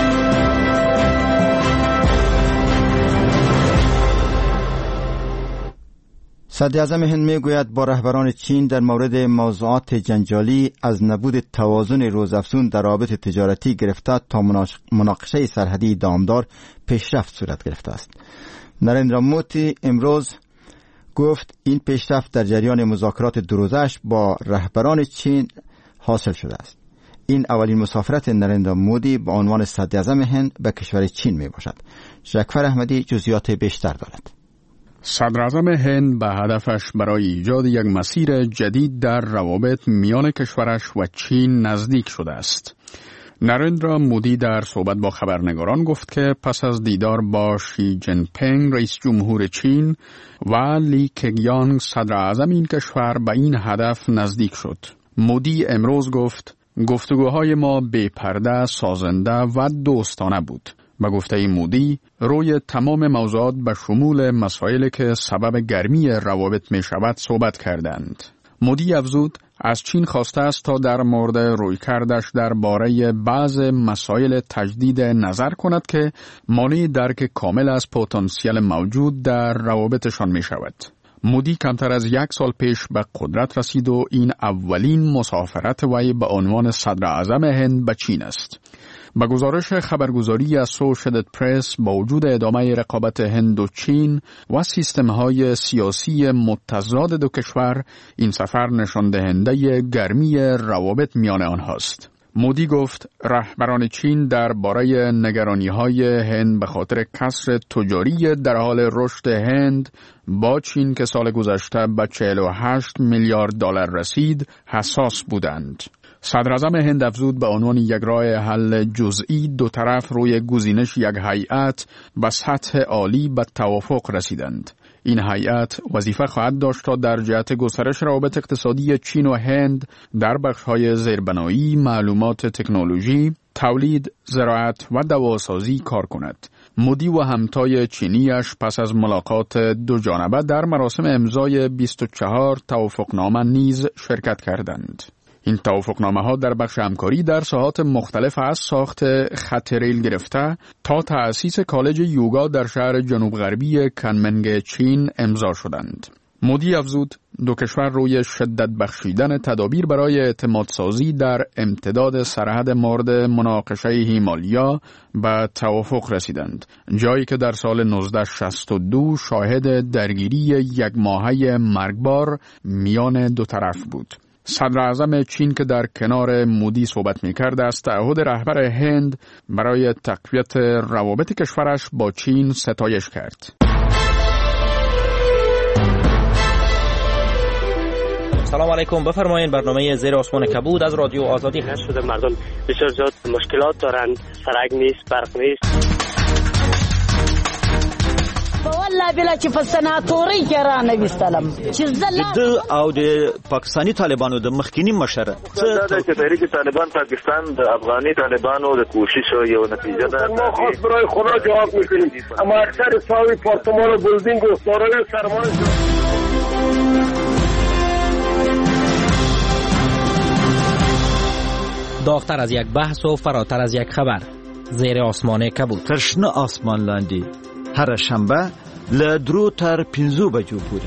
صدراعظم هند میگوید با رهبران چین در مورد موضوعات جنجالی از نبود توازن روزافزون در روابط تجارتی گرفته تا مناقشه سرحدی دامدار پیشرفت صورت گرفته است. نریندرا مودی امروز گفت این پیشرفت در جریان مذاکرات دو روزه‌اش با رهبران چین حاصل شده است. این اولین مسافرت نریندرا مودی به عنوان صدراعظم هند به کشور چین می باشد. جعفر احمدی جزئیات بیشتر دارد. صدراعظم هند به هدفش برای ایجاد یک مسیر جدید در روابط میان کشورش و چین نزدیک شده است. نریندرا مودی در صحبت با خبرنگاران گفت که پس از دیدار با شی جین پینگ رئیس جمهور چین و لی کگیانگ صدر اعظم این کشور به این هدف نزدیک شد. مودی امروز گفت گفتگوهای ما بی پرده، سازنده و دوستانه بود. به گفته مودی روی تمام موضوعات به شمول مسائلی که سبب گرمی روابط می شود صحبت کردند. مودی افزود از چین خواسته است تا در مورد رویکردش درباره بعض مسائل تجدید نظر کند که مانع درک کامل از پتانسیل موجود در روابطشان می شود. مودی کمتر از یک سال پیش به قدرت رسید و این اولین مسافرت وی به عنوان صدر اعظم هند به چین است. با گزارش خبرگزاری اسوشییتد پرس با وجود ادامه رقابت هند و چین و سیستم‌های سیاسی متضاد دو کشور، این سفر نشان دهنده گرمی روابط میان آنهاست. مودی گفت رهبران چین درباره نگرانی‌های هند به خاطر کسر تجاری در حال رشد هند با چین که سال گذشته به چهل و هشت میلیارد دلار رسید حساس بودند. صدر اعظم هند افزود به عنوان یک راه حل جزئی دو طرف روی گزینش یک هیئت به سطح عالی به توافق رسیدند. این هیئت وظیفه خواهد داشت تا در جهت گسترش روابط اقتصادی چین و هند در بخش‌های زیربنایی، معلومات تکنولوژی، تولید، زراعت و دواسازی کار کند. مودی و همتای چینیش پس از ملاقات دو جانبه در مراسم امضای بیست و چهار توافقنامه نیز شرکت کردند. این توافقنامه ها در بخش همکاری در ساحات مختلف از ساخت خط ریل گرفته تا تأسیس کالج یوگا در شهر جنوب غربی کنمنگ چین امضا شدند. مودی افزود دو کشور روی شدت بخشیدن تدابیر برای اعتماد سازی در امتداد سرحد مورد مناقشه هیمالیا به توافق رسیدند، جایی که در سال نوزده شصت و دو شاهد درگیری یک ماهه مرگبار میان دو طرف بود. صدر اعظم چین که در کنار مودی صحبت می کرد است تعهد رهبر هند برای تقویت روابط کشورش با چین ستایش کرد. سلام علیکم، بفرمایید. برنامه زیر آسمان کبود از رادیو آزادی هست. شده مردم بسیار زیاد مشکلات دارند، سرک نیست، برق نیست. والله بلا چې په سناتوري کې را نه وستلم چې زله د او د پاکستاني طالبانو د مخکینی مشر څه د تحریک طالبان پاکستان د افغاني طالبانو د کوشش یو نتیجه ده. ما خاص برای خدا جواب میکنیم، اما اکثر ساوی پارتمان و بلدینگ و سارای سرمان داغتر از یک بحث و فراتر از یک خبر. زیر آسمان کبود. ترشنه آسمان لاندی هر شنبه له درو تر پنځو بجو پورې.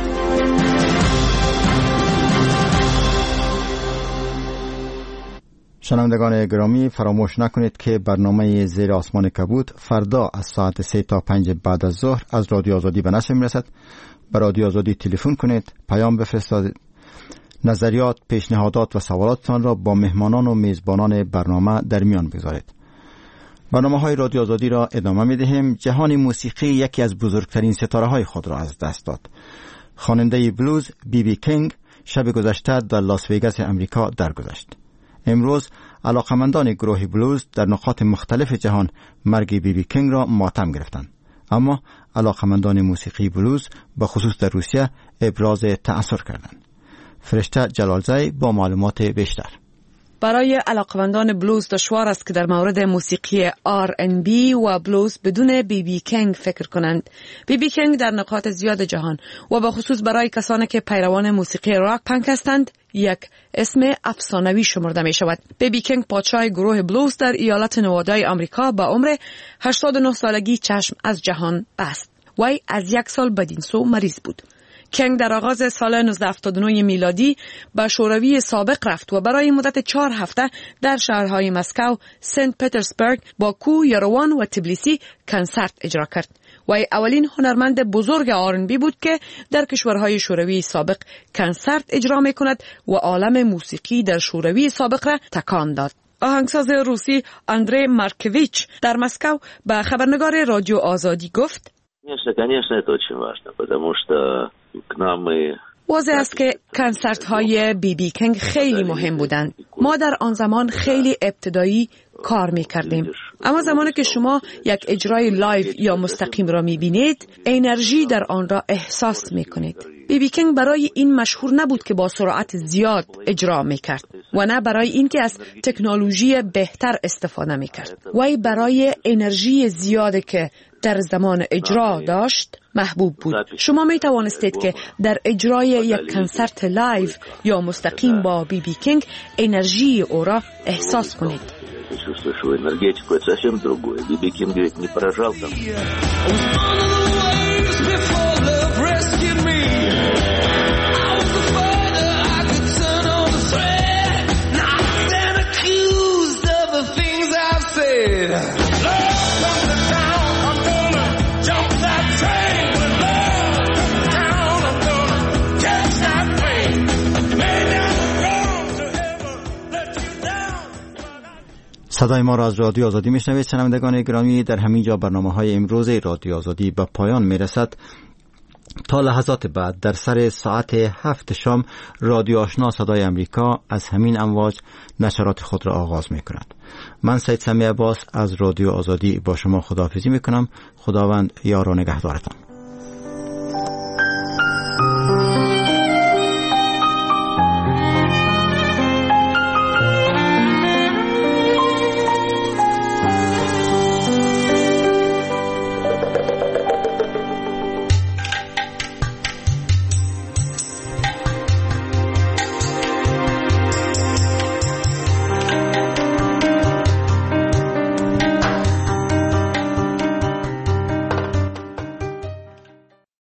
شنوندگان گرامی، فراموش نکنید که برنامه زیر آسمان کبود فردا از ساعت سه تا پنج بعد از ظهر از رادیو آزادی به نشر میرسد. به رادیو آزادی تلفن کنید، پیام بفرستید، نظریات، پیشنهادات و سوالاتتان را با مهمانان و میزبانان برنامه در میان بگذارید. برنامه های رادیو آزادی را ادامه می دهیم. جهان موسیقی یکی از بزرگترین ستاره های خود را از دست داد. خواننده بلوز بی بی کینگ شب گذشته در لاس ویگاس امریکا درگذشت. امروز علاقمندان گروه بلوز در نقاط مختلف جهان مرگ بی بی کینگ را ماتم گرفتند. اما علاقمندان موسیقی بلوز به خصوص در روسیه ابراز تأثیر کردند. فرشته جلالزی با معلومات بیشتر. برای علاقمندان بلوز دشوار است که در مورد موسیقی آر ان بی و بلوز بدون بی بی کینگ فکر کنند. بی بی کینگ در نقاط زیاد جهان و به خصوص برای کسانی که پیروان موسیقی راک پنک هستند یک اسم افسانوی شمرده می شود. بی بی کینگ پادشاه گروه بلوز در ایالت نوادای آمریکا با عمر هشتاد و نه سالگی چشم از جهان بست. وی از یک سال بدین سو مریض بود. کینگ در آغاز سال نوزده هفتاد و نه میلادی به شوروی سابق رفت و برای مدت چهار هفته در شهرهای مسکو، سنت پترزبورگ، باکو، یروان و تبلیسی کنسرت اجرا کرد. وی اولین هنرمند بزرگ آر ان بی بود که در کشورهای شوروی سابق کنسرت اجرا می کند و عالم موسیقی در شوروی سابق را تکان داد. آهنگساز روسی اندری مارکویچ در مسکو به خبرنگار رادیو آزادی گفت: Конечно, конечно, это очень важно, потому что к нам мы واضح است که کنسرت های بی بی کینگ خیلی مهم بودند. ما در آن زمان خیلی ابتدایی کار می کردیم. اما زمانی که شما یک اجرای لایو یا مستقیم را می بینید، انرژی در آن را احساس می کنید. بی بی کینگ برای این مشهور نبود که با سرعت زیاد اجرا می کرد و نه برای این که از تکنولوژی بهتر استفاده می کرد. وی برای انرژی زیادی که در زمان اجرا داشت محبوب بود. شما می توانستید که در اجرای یک کنسرت لایو یا مستقیم با بی بی کینگ انرژی او را احساس کنید. Чувствуешь его энергетику, это совсем другое. би би King ведь не поражал там. صدای ما را از رادیو آزادی میشنوید. شنوندگان گرامی، در همین جا برنامه‌های امروز رادیو آزادی به پایان میرسد. تا لحظات بعد در سر ساعت هفت شام رادیو آشنا صدای امریکا از همین امواج نشرات خود را آغاز میکند. من سید سمیع عباس از رادیو آزادی با شما خداحافظی میکنم. خداوند یار و نگهدارتان.